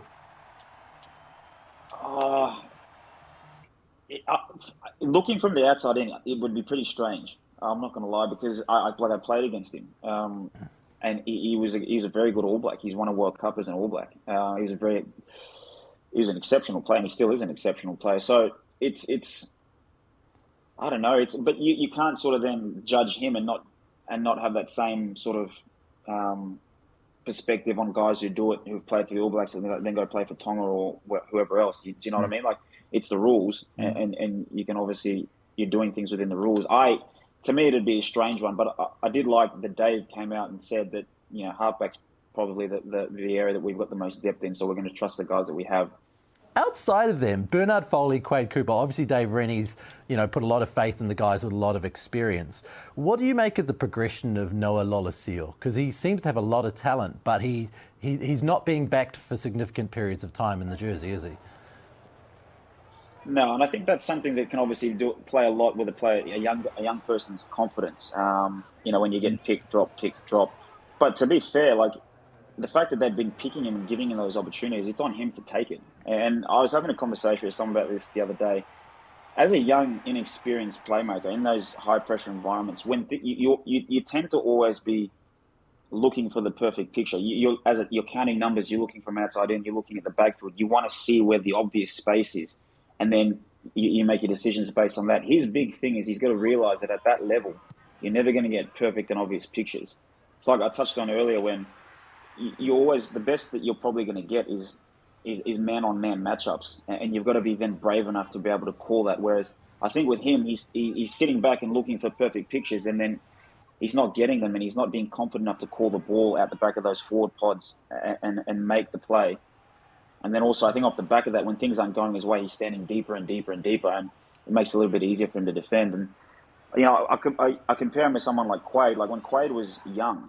Looking from the outside in, it would be pretty strange. I'm not going to lie, because I played against him, and he was a very good All Black. He's won a World Cup as an All Black. He was an exceptional player, and he still is an exceptional player. So it's I don't know. But you can't sort of then judge him and not have that same sort of perspective on guys who've played for the All Blacks and then go play for Tonga or whoever else. Do you know what I mean? Like, it's the rules, and you can obviously, you're doing things within the rules. To me, it'd be a strange one, but I did like that Dave came out and said that, you know, halfback's probably the area that we've got the most depth in, so we're going to trust the guys that we have. Outside of them, Bernard Foley, Quade Cooper, obviously Dave Rennie's, you know, put a lot of faith in the guys with a lot of experience. What do you make of the progression of Noah Lolesio? Because he seems to have a lot of talent, but he's not being backed for significant periods of time in the jersey, is he? No, and I think that's something that can obviously play a lot with a young person's confidence. You know, when you get pick, drop. But to be fair, like, the fact that they've been picking him and giving him those opportunities, it's on him to take it. And I was having a conversation with someone about this the other day. As a young, inexperienced playmaker in those high-pressure environments, when you tend to always be looking for the perfect picture. You're counting numbers, you're looking from outside in, you're looking at the backfield. You want to see where the obvious space is, and then you make your decisions based on that. His big thing is he's got to realise that at that level, you're never going to get perfect and obvious pictures. It's like I touched on earlier, when you always, the best that you're probably going to get is man-on-man matchups, and you've got to be then brave enough to be able to call that. Whereas I think with him, he's sitting back and looking for perfect pictures, and then he's not getting them, and he's not being confident enough to call the ball out the back of those forward pods and make the play. And then also, I think off the back of that, when things aren't going his way, he's standing deeper and deeper and deeper, and it makes it a little bit easier for him to defend. And, you know, I compare him with someone like Quade. Like, when Quade was young,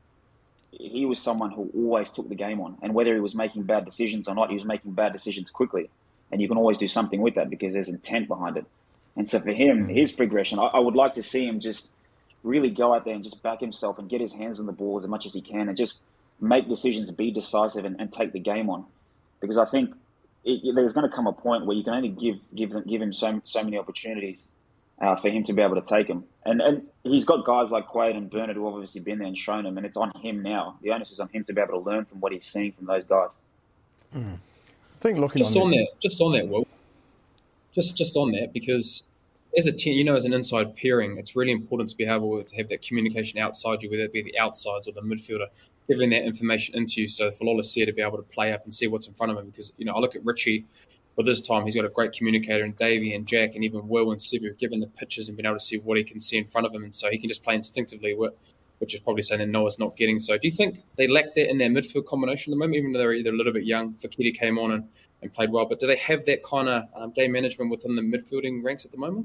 he was someone who always took the game on. And whether he was making bad decisions or not, he was making bad decisions quickly. And you can always do something with that because there's intent behind it. And so for him, his progression, I would like to see him just really go out there and just back himself and get his hands on the ball as much as he can and just make decisions, be decisive, and take the game on. Because I think there's going to come a point where you can only give him so many opportunities for him to be able to take them. And he's got guys like Quade and Bernard who have obviously been there and shown him, and it's on him now. The onus is on him to be able to learn from what he's seeing from those guys. I think looking just on that, Will. Just on that, because as a team, you know, as an inside pairing, it's really important to be able to have that communication outside you, whether it be the outsides or the midfielder, giving that information into you. So for Lolesio to be able to play up and see what's in front of him, because, you know, I look at Richie. But this time, he's got a great communicator, and Davey and Jack and even Will and Sevu have given the pictures and been able to see what he can see in front of him, and so he can just play instinctively, which is probably something that Noah's not getting. So do you think they lack that in their midfield combination at the moment, even though they're either a little bit young? Fekete came on and played well, but do they have that kind of game management within the midfielding ranks at the moment?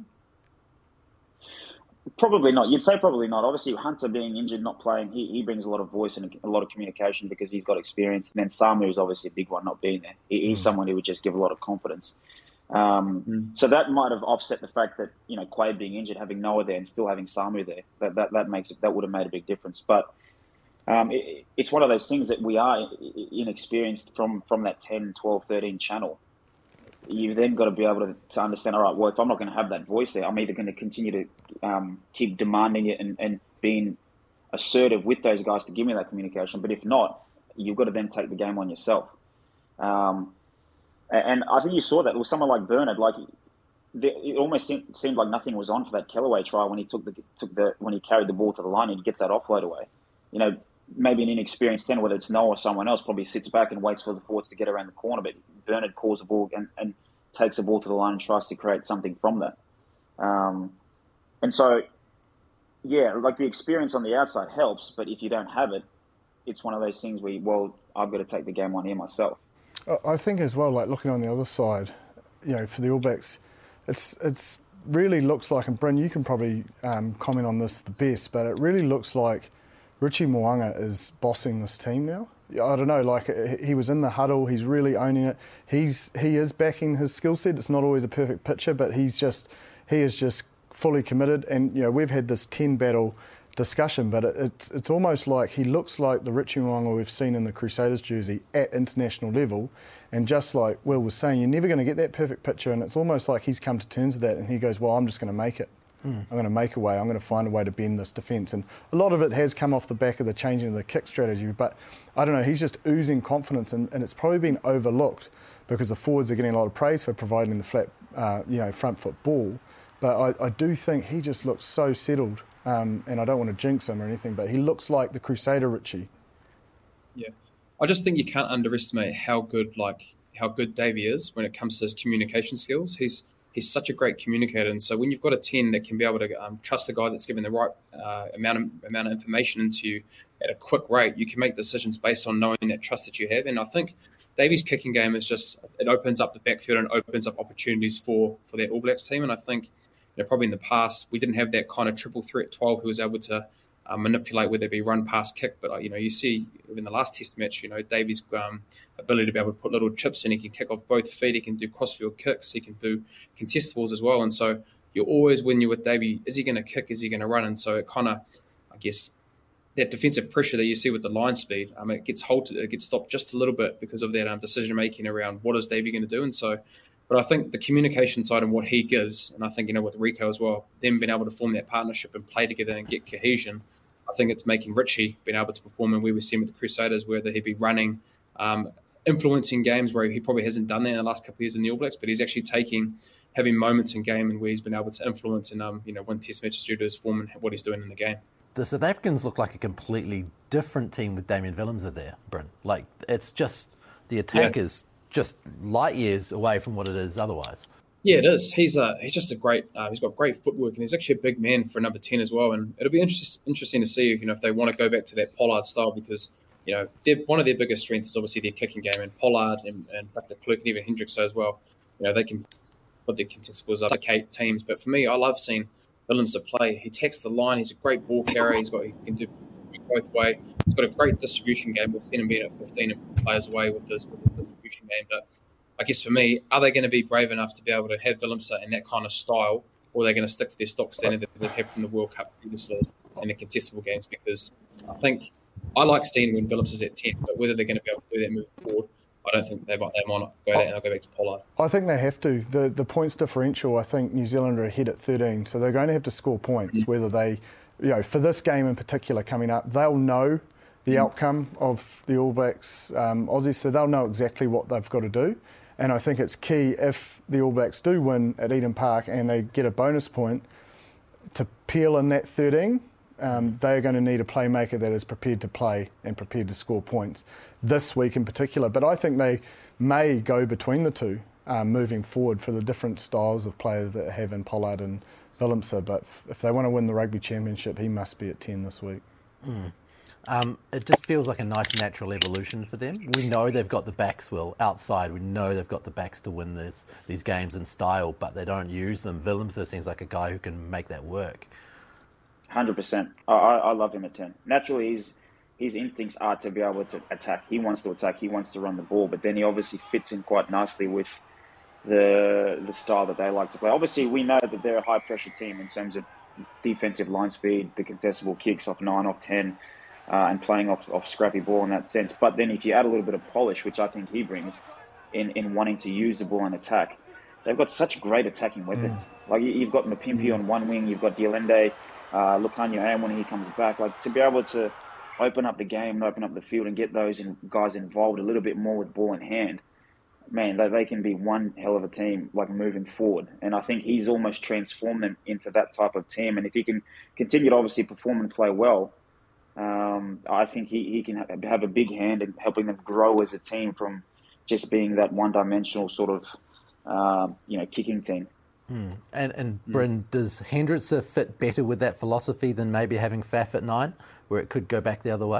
Probably not. You'd say probably not. Obviously, Hunter being injured, not playing, he brings a lot of voice and a lot of communication because he's got experience. And then Samu is obviously a big one, not being there. He's someone who would just give a lot of confidence. So that might have offset the fact that, you know, Quade being injured, having Noah there and still having Samu there, that would have made a big difference. But it's one of those things that we are inexperienced from that 10, 12, 13 channel. you've then got to be able to understand, all right, well, if I'm not going to have that voice there, I'm either going to continue to keep demanding it and being assertive with those guys to give me that communication. But if not, you've got to then take the game on yourself. And I think you saw that with someone like Bernard. Like, it almost seemed like nothing was on for that Kellaway try when he when he carried the ball to the line and he gets that offload away. You know, maybe an inexperienced 10, whether it's Noah or someone else, probably sits back and waits for the forwards to get around the corner. But Bernard calls the ball and takes the ball to the line and tries to create something from that. And so, yeah, like the experience on the outside helps, but if you don't have it, it's one of those things where, well, I've got to take the game on here myself. I think as well, like looking on the other side, you know, for the All Blacks, it's really looks like, and Bryn, you can probably comment on this the best, but it really looks like Richie Mo'unga is bossing this team now. I don't know, like he was in the huddle, he's really owning it. He is backing his skill set. It's not always a perfect picture, but he is just fully committed. And you know, we've had this 10 battle discussion, but it's almost like he looks like the Richie Mo'unga we've seen in the Crusaders jersey at international level. And just like Will was saying, you're never going to get that perfect picture, and it's almost like he's come to terms with that, and he goes, well, I'm just going to make it. I'm going to make a way. I'm going to find a way to bend this defence. And a lot of it has come off the back of the changing of the kick strategy, but I don't know, he's just oozing confidence, and it's probably been overlooked because the forwards are getting a lot of praise for providing the flat, front foot ball. But I do think he just looks so settled, and I don't want to jinx him or anything, but he looks like the Crusader Richie. Yeah, I just think you can't underestimate how good Davey is when it comes to his communication skills. He's such a great communicator, and so when you've got a 10 that can be able to trust a guy that's given the right amount of information into you at a quick rate, you can make decisions based on knowing that trust that you have. And I think Davey's kicking game is just, it opens up the backfield and opens up opportunities for that All Blacks team. And I think, you know, probably in the past we didn't have that kind of triple threat 12 who was able to manipulate whether it be run, pass, kick. But, you know, you see in the last test match, you know, Davey's ability to be able to put little chips in. He can kick off both feet. He can do crossfield kicks. He can do contestables as well. And so you're always, when you're with Davey, is he going to kick? Is he going to run? And so it kind of, I guess, that defensive pressure that you see with the line speed, it gets halted, it gets stopped just a little bit because of that decision-making around what is Davey going to do. And so, but I think the communication side and what he gives, and I think, you know, with Rico as well, them being able to form that partnership and play together and get cohesion, I think it's making Richie being able to perform. And we were seeing with the Crusaders where he'd be running, influencing games where he probably hasn't done that in the last couple of years in the All Blacks, but he's actually having moments in game and where he's been able to influence and win test matches due to his form and what he's doing in the game. The South Africans look like a completely different team with Damian Willemse there, Bryn. Like, it's just, the attack is just light years away from what it is otherwise. Yeah, it is. He's just a great. He's got great footwork, and he's actually a big man for number 10 as well. And it'll be interesting to see if they want to go back to that Pollard style, because one of their biggest strengths is obviously their kicking game, and Pollard and Buster Clerk and even Hendricks as well. They can put their contestables up to teams. But for me, I love seeing Willemse play. He takes the line. He's a great ball carrier. He can do both way. He's got a great distribution game. We've seen him being at 15 and players away with his distribution game. But I guess for me, are they going to be brave enough to be able to have Willemse in that kind of style, or are they going to stick to their stock standard that they've had from the World Cup previously in the contestable games? Because I think I like seeing when Willemse is at 10, but whether they're going to be able to do that moving forward, I don't think they might not go there, and I'll go back to Pollard. I think they have to. The points differential, I think New Zealand are ahead at 13, so they're going to have to score points, whether they, for this game in particular coming up, they'll know the outcome of the All Blacks Aussies, so they'll know exactly what they've got to do. And I think it's key, if the All Blacks do win at Eden Park and they get a bonus point, to peel in that 13, they're going to need a playmaker that is prepared to play and prepared to score points this week in particular. But I think they may go between the two moving forward for the different styles of players that have in Pollard and Willemse. But if they want to win the Rugby Championship, he must be at 10 this week. It just feels like a nice natural evolution for them. We know they've got the backs, outside. We know they've got the backs to win these games in style, but they don't use them. Willemse seems like a guy who can make that work. 100%. I love him at 10. Naturally, his instincts are to be able to attack. He wants to attack. He wants to run the ball, but then he obviously fits in quite nicely with the style that they like to play. Obviously, we know that they're a high-pressure team in terms of defensive line speed, the contestable kicks off 9, off 10, and playing off scrappy ball in that sense. But then if you add a little bit of polish, which I think he brings, in wanting to use the ball and attack. They've got such great attacking weapons. Like you've got Mapimpi on one wing, you've got Diolende, Lukhanyo Am when he comes back. Like to be able to open up the game and open up the field and get those guys involved a little bit more with ball in hand, man, they can be one hell of a team, like moving forward. And I think he's almost transformed them into that type of team. And if he can continue to obviously perform and play well, I think he can have a big hand in helping them grow as a team from just being that one-dimensional sort of, kicking team. And Bryn, does Hendrickse fit better with that philosophy than maybe having Faf at 9, where it could go back the other way?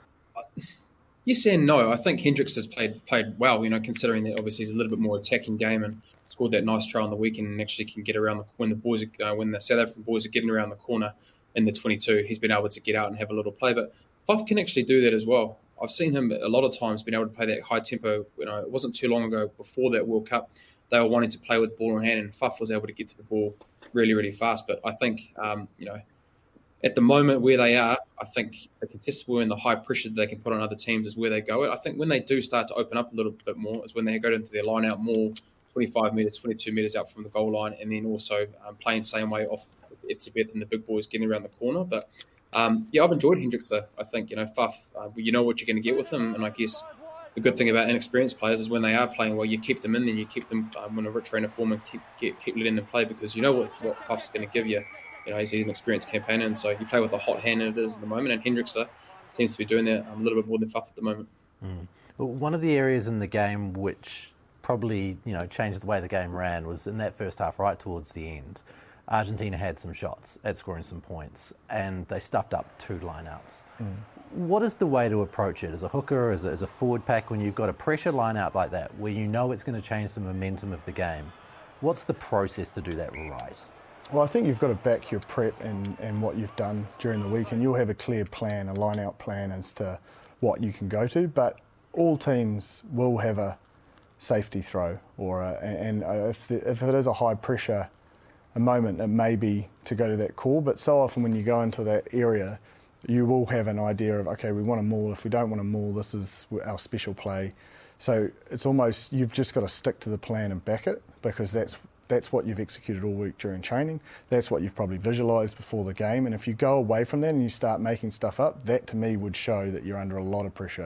Yes and no. I think Hendrickse has played well, considering that obviously he's a little bit more attacking game and scored that nice try on the weekend and actually can get around when the South African boys are getting around the corner in the 22, he's been able to get out and have a little play. But Faf can actually do that as well. I've seen him a lot of times being able to play that high tempo. It wasn't too long ago before that World Cup, they were wanting to play with ball in hand, and Faf was able to get to the ball really, really fast. But I think, at the moment where they are, I think the contestable and the high pressure that they can put on other teams is where they go. I think when they do start to open up a little bit more is when they go into their line out more, 25 metres, 22 metres out from the goal line, and then also playing the same way off Etzebeth and the big boys getting around the corner. But I've enjoyed Hendrickse. I think, Faf, you know what you're going to get with him, and I guess the good thing about inexperienced players is when they are playing well, you keep them in, then you keep them in a rich trainer form and keep letting them play, because you know what Faf's going to give you. He's an experienced campaigner, and so you play with a hot hand it is at the moment, and Hendrickse seems to be doing that a little bit more than Faf at the moment. Well, one of the areas in the game which probably changed the way the game ran was in that first half, right towards the end. Argentina had some shots at scoring some points, and they stuffed up 2 lineouts. What is the way to approach it as a hooker, as a forward pack, when you've got a pressure lineout like that, where you know it's going to change the momentum of the game? What's the process to do that right? Well, I think you've got to back your prep and what you've done during the week, and you'll have a clear plan, a line-out plan as to what you can go to. But all teams will have a safety throw, if it is a high pressure a moment, it may be to go to that call. But so often when you go into that area, you will have an idea of, okay, we want a maul. If we don't want a maul, this is our special play. So it's almost, you've just got to stick to the plan and back it, because that's what you've executed all week during training. That's what you've probably visualised before the game. And if you go away from that and you start making stuff up, that to me would show that you're under a lot of pressure,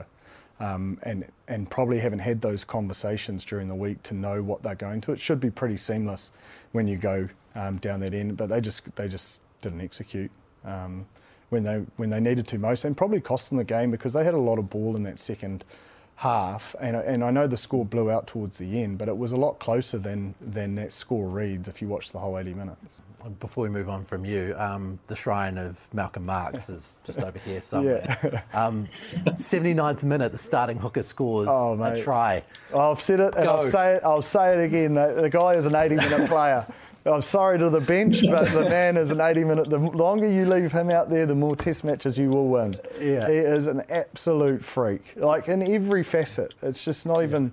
and probably haven't had those conversations during the week to know what they're going to. It should be pretty seamless when you go down that end, but they just didn't execute when they needed to most, and probably cost them the game, because they had a lot of ball in that second half, and I know the score blew out towards the end, but it was a lot closer than that score reads if you watch the whole 80 minutes. Before we move on from you, the shrine of Malcolm Marx is just over here somewhere. 79th minute, the starting hooker scores a try. I've said it, and I'll say it again. The guy is an 80-minute player. I'm sorry to the bench, but the man is an 80-minute. The longer you leave him out there, the more test matches you will win. Yeah. He is an absolute freak. Like, in every facet. It's just not even...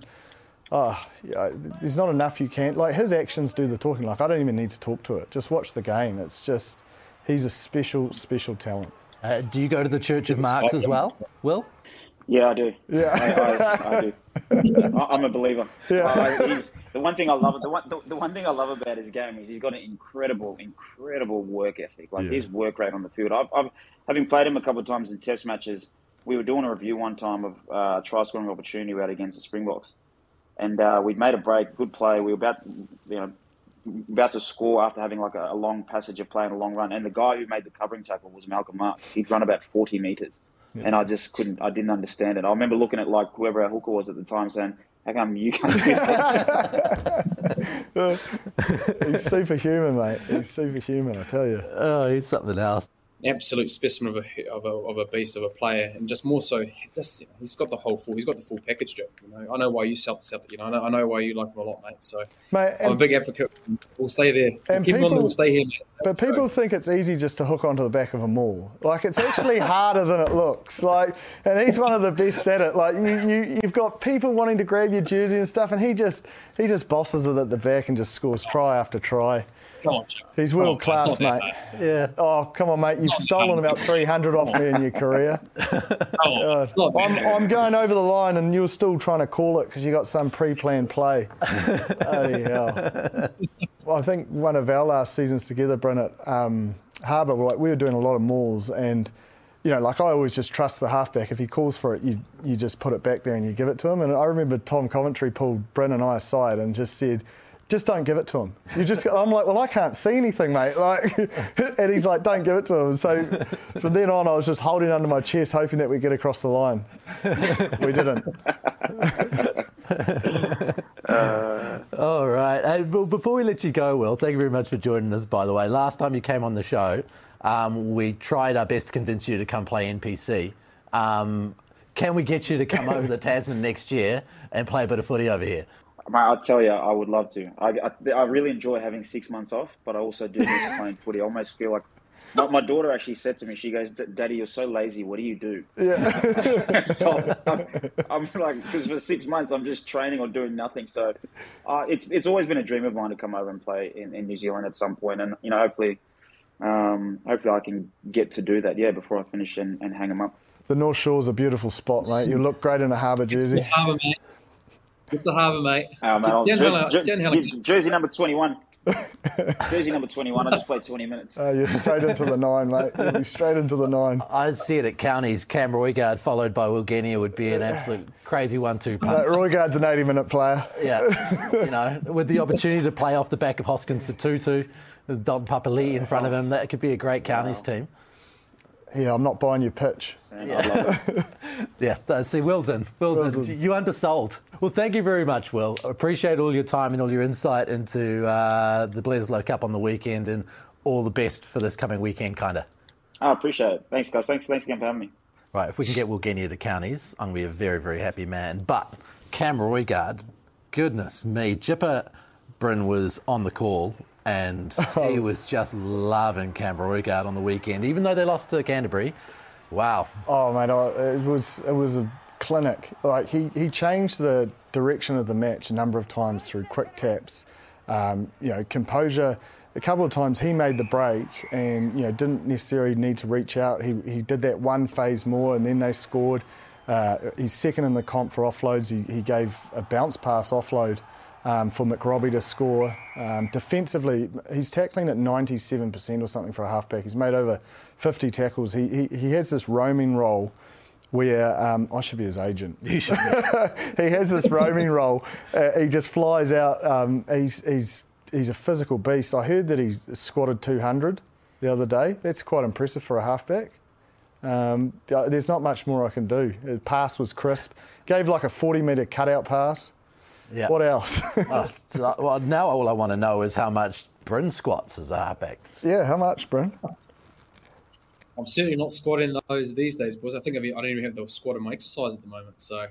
there's not enough you can... Like, his actions do the talking. Like, I don't even need to talk to it. Just watch the game. It's just... He's a special, special talent. Do you go to the Church of Marx as well, Will? Yeah, I do. Yeah, I do. I'm a believer. Yeah. The one thing I love about his game is he's got an incredible work ethic. Like his work rate on the field. I've having played him a couple of times in test matches. We were doing a review one time of try scoring opportunity we had against the Springboks, and we'd made a break, good play. We were about to score after having like a long passage of play and a long run. And the guy who made the covering tackle was Malcolm Marx. He'd run about 40 metres. Yeah. And I didn't understand it. I remember looking at like whoever our hooker was at the time saying, how come you can't do that? He's superhuman, mate. He's superhuman, I tell you. Oh, he's something else. Absolute specimen of a beast of a player, and just more so, he's got the full package, Joe. I know why you sell it. I know why you like him a lot, mate. So, mate, I'm a big advocate. We'll stay there. We'll stay here, mate. But people think it's easy just to hook onto the back of a maul. Like, it's actually harder than it looks. Like, and he's one of the best at it. Like, you've got people wanting to grab your jersey and stuff, and he just bosses it at the back and just scores try after try. Come on, Joe. He's world class, mate. Yeah. Oh, come on, mate. You've stolen about 300 off me in your career. I'm going over the line and you're still trying to call it because you got some pre-planned play. Bloody hell. Well, I think one of our last seasons together, Bryn, at Harbour, we were doing a lot of mauls and, you know, like I always just trust the halfback. If he calls for it, you just put it back there and you give it to him. And I remember Tom Coventry pulled Bryn and I aside and just said, just don't give it to him. I'm like, well, I can't see anything, mate. Like, and he's like, don't give it to him. And so from then on, I was just holding under my chest, hoping that we'd get across the line. We didn't. All right. Before we let you go, Will, thank you very much for joining us, by the way. Last time you came on the show, we tried our best to convince you to come play NPC. Can we get you to come over to Tasman next year and play a bit of footy over here? Mate, I'll tell you, I would love to. I really enjoy having 6 months off, but I also do miss playing footy. I almost feel like... My daughter actually said to me, she goes, Daddy, you're so lazy, what do you do? Yeah. So I'm like, because for 6 months I'm just training or doing nothing. So it's always been a dream of mine to come over and play in New Zealand at some point. And, you know, hopefully I can get to do that, before I finish and hang them up. The North Shore's a beautiful spot, mate. You look great in a Harbour jersey. It's a Harbour, mate. It's a Harbour, mate. Jersey number 21. Jersey number 21. I just played 20 minutes. You're straight into the 9, mate. You'll be straight into the 9. I'd see it at Counties. Cam Roigard followed by Will Genia would be an absolute crazy 1-2 punch. Roigard's an 80-minute player. Yeah. You know, with the opportunity to play off the back of Hoskins Tutu, with Don Papali'i in front of him, that could be a great Counties team. Yeah, I'm not buying your pitch. Yeah, see, Will's in. You undersold. Well, thank you very much, Will. I appreciate all your time and all your insight into the Bledisloe Cup on the weekend, and all the best for this coming weekend, kind of. I appreciate it. Thanks, guys. Thanks again for having me. Right, if we can get Will Genia to Counties, I'm going to be a very, very happy man. But Cam Roigard, goodness me, Jipper Bryn was on the call, and he was just loving Cam Roigard on the weekend, even though they lost to Canterbury. Wow. Oh, mate, it was a clinic. Like he changed the direction of the match a number of times through quick taps. Composure. A couple of times he made the break and didn't necessarily need to reach out. He did that one phase more, and then they scored. He's second in the comp for offloads. He gave a bounce pass offload for McRobbie to score. Defensively, he's tackling at 97% or something for a halfback. He's made over 50 tackles. He has this roaming role where I should be his agent. You should be. He has this roaming role. He just flies out. He's a physical beast. I heard that he squatted 200 the other day. That's quite impressive for a halfback. There's not much more I can do. The pass was crisp. Gave like a 40-metre cutout pass. Yeah. What else? Well, now all I want to know is how much Bryn squats as a halfback. Yeah, how much, Bryn? I'm certainly not squatting those these days, boys. I don't even have the squat in my exercise at the moment. So,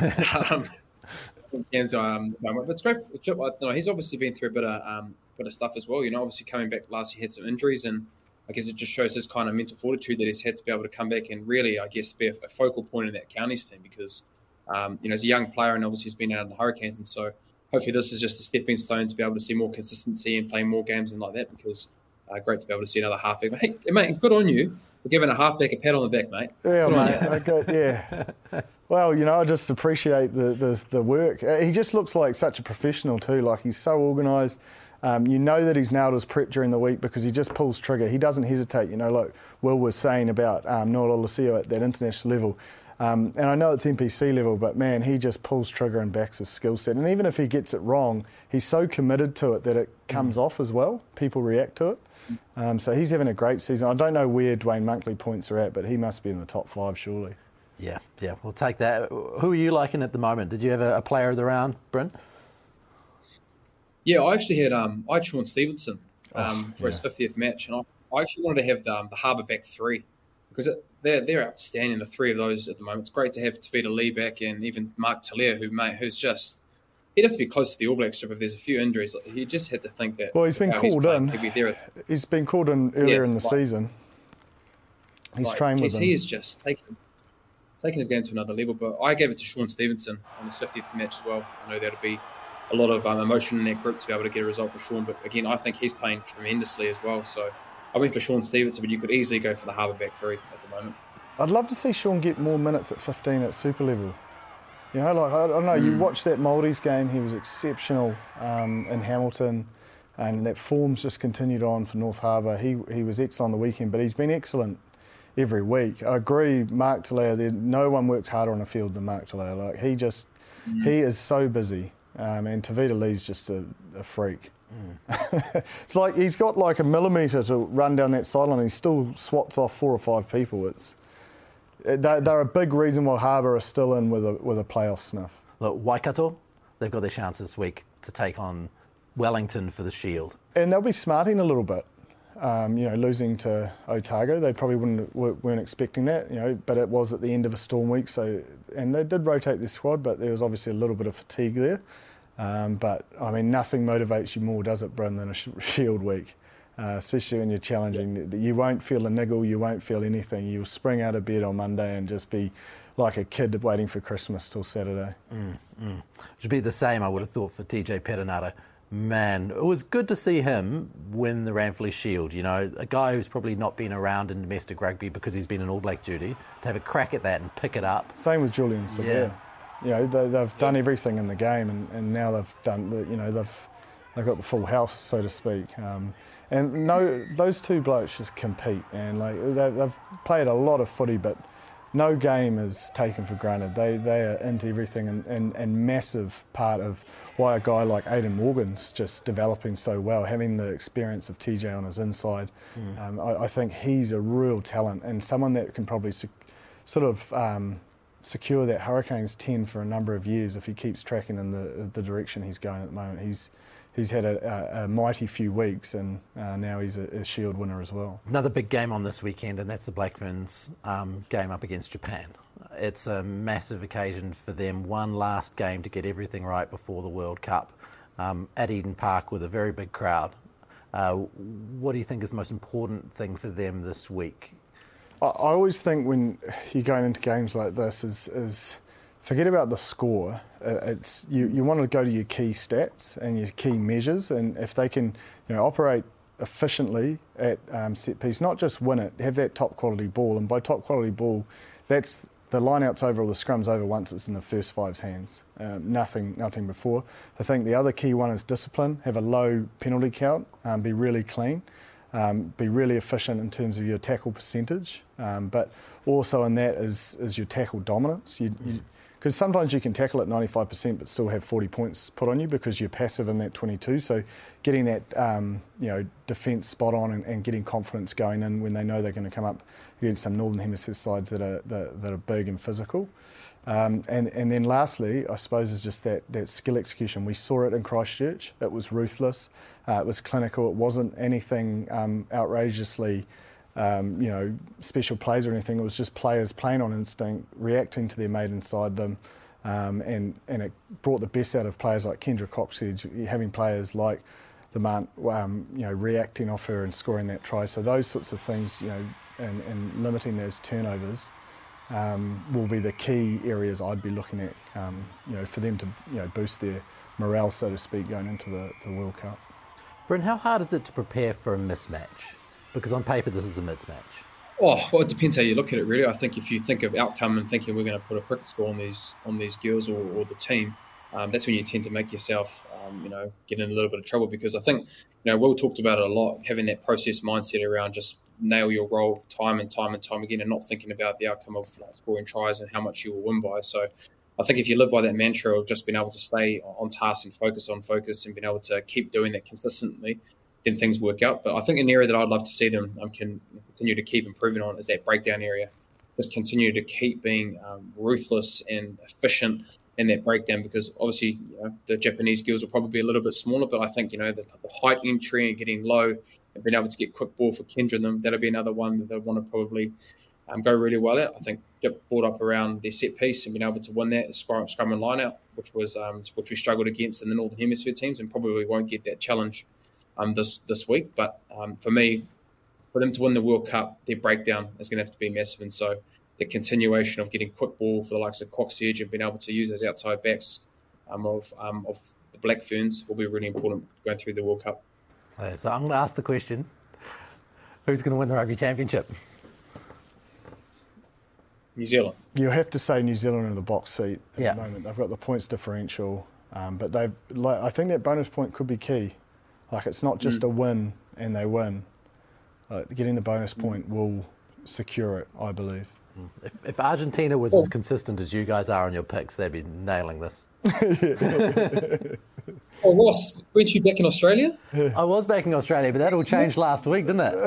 but it's great. He's obviously been through a bit of stuff as well. Obviously coming back last year, he had some injuries, and I guess it just shows his kind of mental fortitude that he's had to be able to come back and really, I guess, be a focal point in that Counties team because. He's a young player and obviously he's been out of the Hurricanes, and so hopefully this is just a stepping stone to be able to see more consistency and play more games and like that because great to be able to see another halfback. Hey, mate, good on you for giving a halfback a pat on the back, mate. Yeah, mate. Well, I just appreciate the work. He just looks like such a professional too. Like he's so organised. That he's nailed his prep during the week because he just pulls trigger. He doesn't hesitate. Like Will was saying about Noah Lolesio at that international level. And I know it's NPC level, but man, he just pulls trigger and backs his skill set. And even if he gets it wrong, he's so committed to it that it comes off as well. People react to it. So he's having a great season. I don't know where Dwayne Monkley points are at, but he must be in the top 5 surely. Yeah, we'll take that. Who are you liking at the moment? Did you have a player of the round, Bryn? Yeah, I actually had Shaun Stevenson for his 50th match, and I actually wanted to have the Harbour back 3 because they're outstanding, the 3 of those at the moment. It's great to have Tavita Lee back and even Mark Talia, who's just... He'd have to be close to the All Blacks trip if there's a few injuries. He just had to think that... Well, he's been called in. He's been called in earlier in the season. He's trained with him. He is just taking his game to another level. But I gave it to Shaun Stevenson on his 50th match as well. I know that'll be a lot of emotion in that group to be able to get a result for Sean. But again, I think he's playing tremendously as well. So I went for Sean Stevenson, but you could easily go for the Harbour back three at the moment. I'd love to see Sean get more minutes at 15 at super level. You know, like, I don't know, you watch that Māoris game, he was exceptional in Hamilton, and that form's just continued on for North Harbour. He was excellent on the weekend, but he's been excellent every week. I agree, Mark Talea, no one works harder on the field than Mark Talea. Like, he is so busy, and Tavita Lee's just a freak. It's like he's got like a millimetre to run down that sideline, and he still swats off 4 or 5 people. They're a big reason why Harbour are still in with a playoff sniff. Look, Waikato, they've got their chance this week to take on Wellington for the Shield. And they'll be smarting a little bit. Losing to Otago, they probably weren't expecting that, but it was at the end of a storm week, and they did rotate their squad, but there was obviously a little bit of fatigue there. But, I mean, nothing motivates you more, does it, Bryn, than a Shield week? Especially when you're challenging. You won't feel a niggle, you won't feel anything. You'll spring out of bed on Monday and just be like a kid waiting for Christmas till Saturday. It should be the same, I would have thought, for TJ Perenara. Man, it was good to see him win the Ranfurly Shield. A guy who's probably not been around in domestic rugby because he's been in All Black duty, to have a crack at that and pick it up. Same with Julian Savea. Yeah. They've done everything in the game, and now they've done, they've got the full house, so to speak. And no, those two blokes just compete, and they've played a lot of footy, but no game is taken for granted. They are into everything, and massive part of why a guy like Aidan Morgan's just developing so well, having the experience of TJ on his inside. I think he's a real talent, and someone that can probably secure that Hurricanes 10 for a number of years if he keeps tracking in the direction he's going at the moment. He's had a mighty few weeks, and now he's a Shield winner as well. Another big game on this weekend, and that's the Black Ferns game up against Japan. It's a massive occasion for them. One last game to get everything right before the World Cup at Eden Park with a very big crowd. What do you think is the most important thing for them this week? I always think when you're going into games like this is forget about the score. It's you want to go to your key stats and your key measures, and if they can operate efficiently at set piece, not just win it, have that top quality ball. And by top quality ball, that's the line-out's over or the scrum's over once it's in the first five's hands. Nothing before. I think the other key one is discipline. Have a low penalty count. Be really clean. Be really efficient in terms of your tackle percentage. But also in that is your tackle dominance. Because sometimes you can tackle at 95% but still have 40 points put on you because you're passive in that 22. So getting that defence spot on and getting confidence going in when they know they're going to come up against some Northern Hemisphere sides that are big and physical. And then lastly, I suppose, is just that skill execution. We saw it in Christchurch. It was ruthless. It was clinical. It wasn't anything outrageously special plays or anything. It was just players playing on instinct, reacting to their mate inside them, and it brought the best out of players like Kendra Coxedge, having players like the Mount, reacting off her and scoring that try. So those sorts of things, and limiting those turnovers will be the key areas I'd be looking at, for them to boost their morale, so to speak, going into the World Cup. Bryn, how hard is it to prepare for a mismatch? Because on paper, this is a mismatch. Oh, well, it depends how you look at it, really. I think if you think of outcome and thinking we're going to put a cricket score on these girls or the team, that's when you tend to make yourself, get in a little bit of trouble. Because I think, Will talked about it a lot, having that process mindset around just nail your role time and time again, and not thinking about the outcome of scoring tries and how much you will win by. So I think if you live by that mantra of just being able to stay on task and focus and being able to keep doing that consistently, then things work out. But I think an area that I'd love to see them can continue to keep improving on is that breakdown area. Just continue to keep being ruthless and efficient in that breakdown, because obviously the Japanese girls will probably be a little bit smaller, but I think the height entry and getting low and being able to get quick ball for Kendra and them, that'll be another one that they want to probably go really well at. I think Jip brought up around their set piece and being able to win that scrum and line out, which we struggled against in the Northern Hemisphere teams, and probably won't get that challenge this week. But for me, for them to win the World Cup, their breakdown is going to have to be massive. And so the continuation of getting quick ball for the likes of Coxedge and being able to use those outside backs of Black Ferns will be really important going through the World Cup. Okay, so I'm going to ask the question, who's going to win the Rugby Championship? New Zealand. You have to say New Zealand in the box seat at the Yeah. moment. They've got the points differential, but I think that bonus point could be key. Like, it's not just a win and they win. Getting the bonus point will secure it, I believe. If Argentina was as consistent as you guys are on your picks, they'd be nailing this. Oh, Ross, weren't you back in Australia? I was back in Australia, but that all changed last week, didn't it?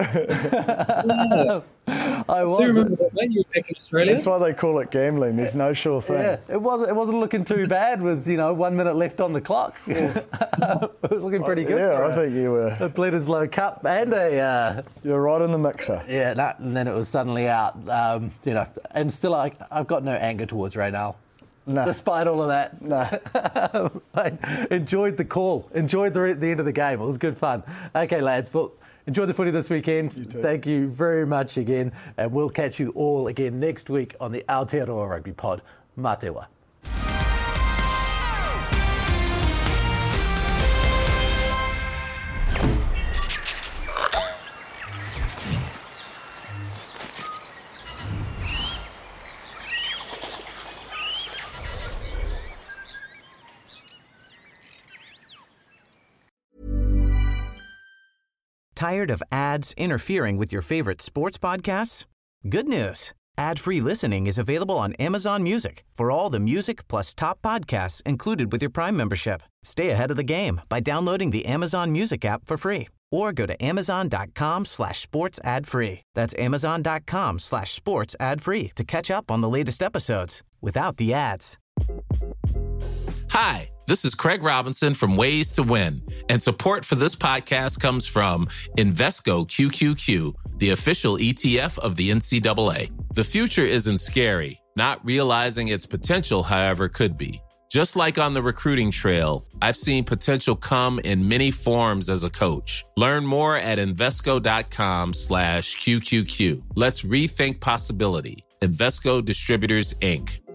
I Do you was. remember that, mate? You were back in Australia? That's why they call it gambling. There's no sure thing. Yeah, it wasn't looking too bad with 1 minute left on the clock. It was looking pretty good. Yeah, I think you were. A Bledisloe Cup and a. You're right in the mixer. Yeah, and then it was suddenly out. And still, I've got no anger towards Reynal. No. Despite all of that, No. I enjoyed the call, enjoyed the end of the game. It was good fun. Okay, lads, well, enjoy the footy this weekend. Thank you very much again, and we'll catch you all again next week on the Aotearoa Rugby Pod. Mā te wā. Tired of ads interfering with your favorite sports podcasts? Good news. Ad-free listening is available on Amazon Music for all the music plus top podcasts included with your Prime membership. Stay ahead of the game by downloading the Amazon Music app for free or go to amazon.com/sports ad free. That's amazon.com/sports ad free to catch up on the latest episodes without the ads. Hi, this is Craig Robinson from Ways to Win, and support for this podcast comes from Invesco QQQ, the official ETF of the NCAA. The future isn't scary. Not realizing its potential, however, could be. Just like on the recruiting trail, I've seen potential come in many forms as a coach. Learn more at Invesco.com/QQQ. Let's rethink possibility. Invesco Distributors, Inc.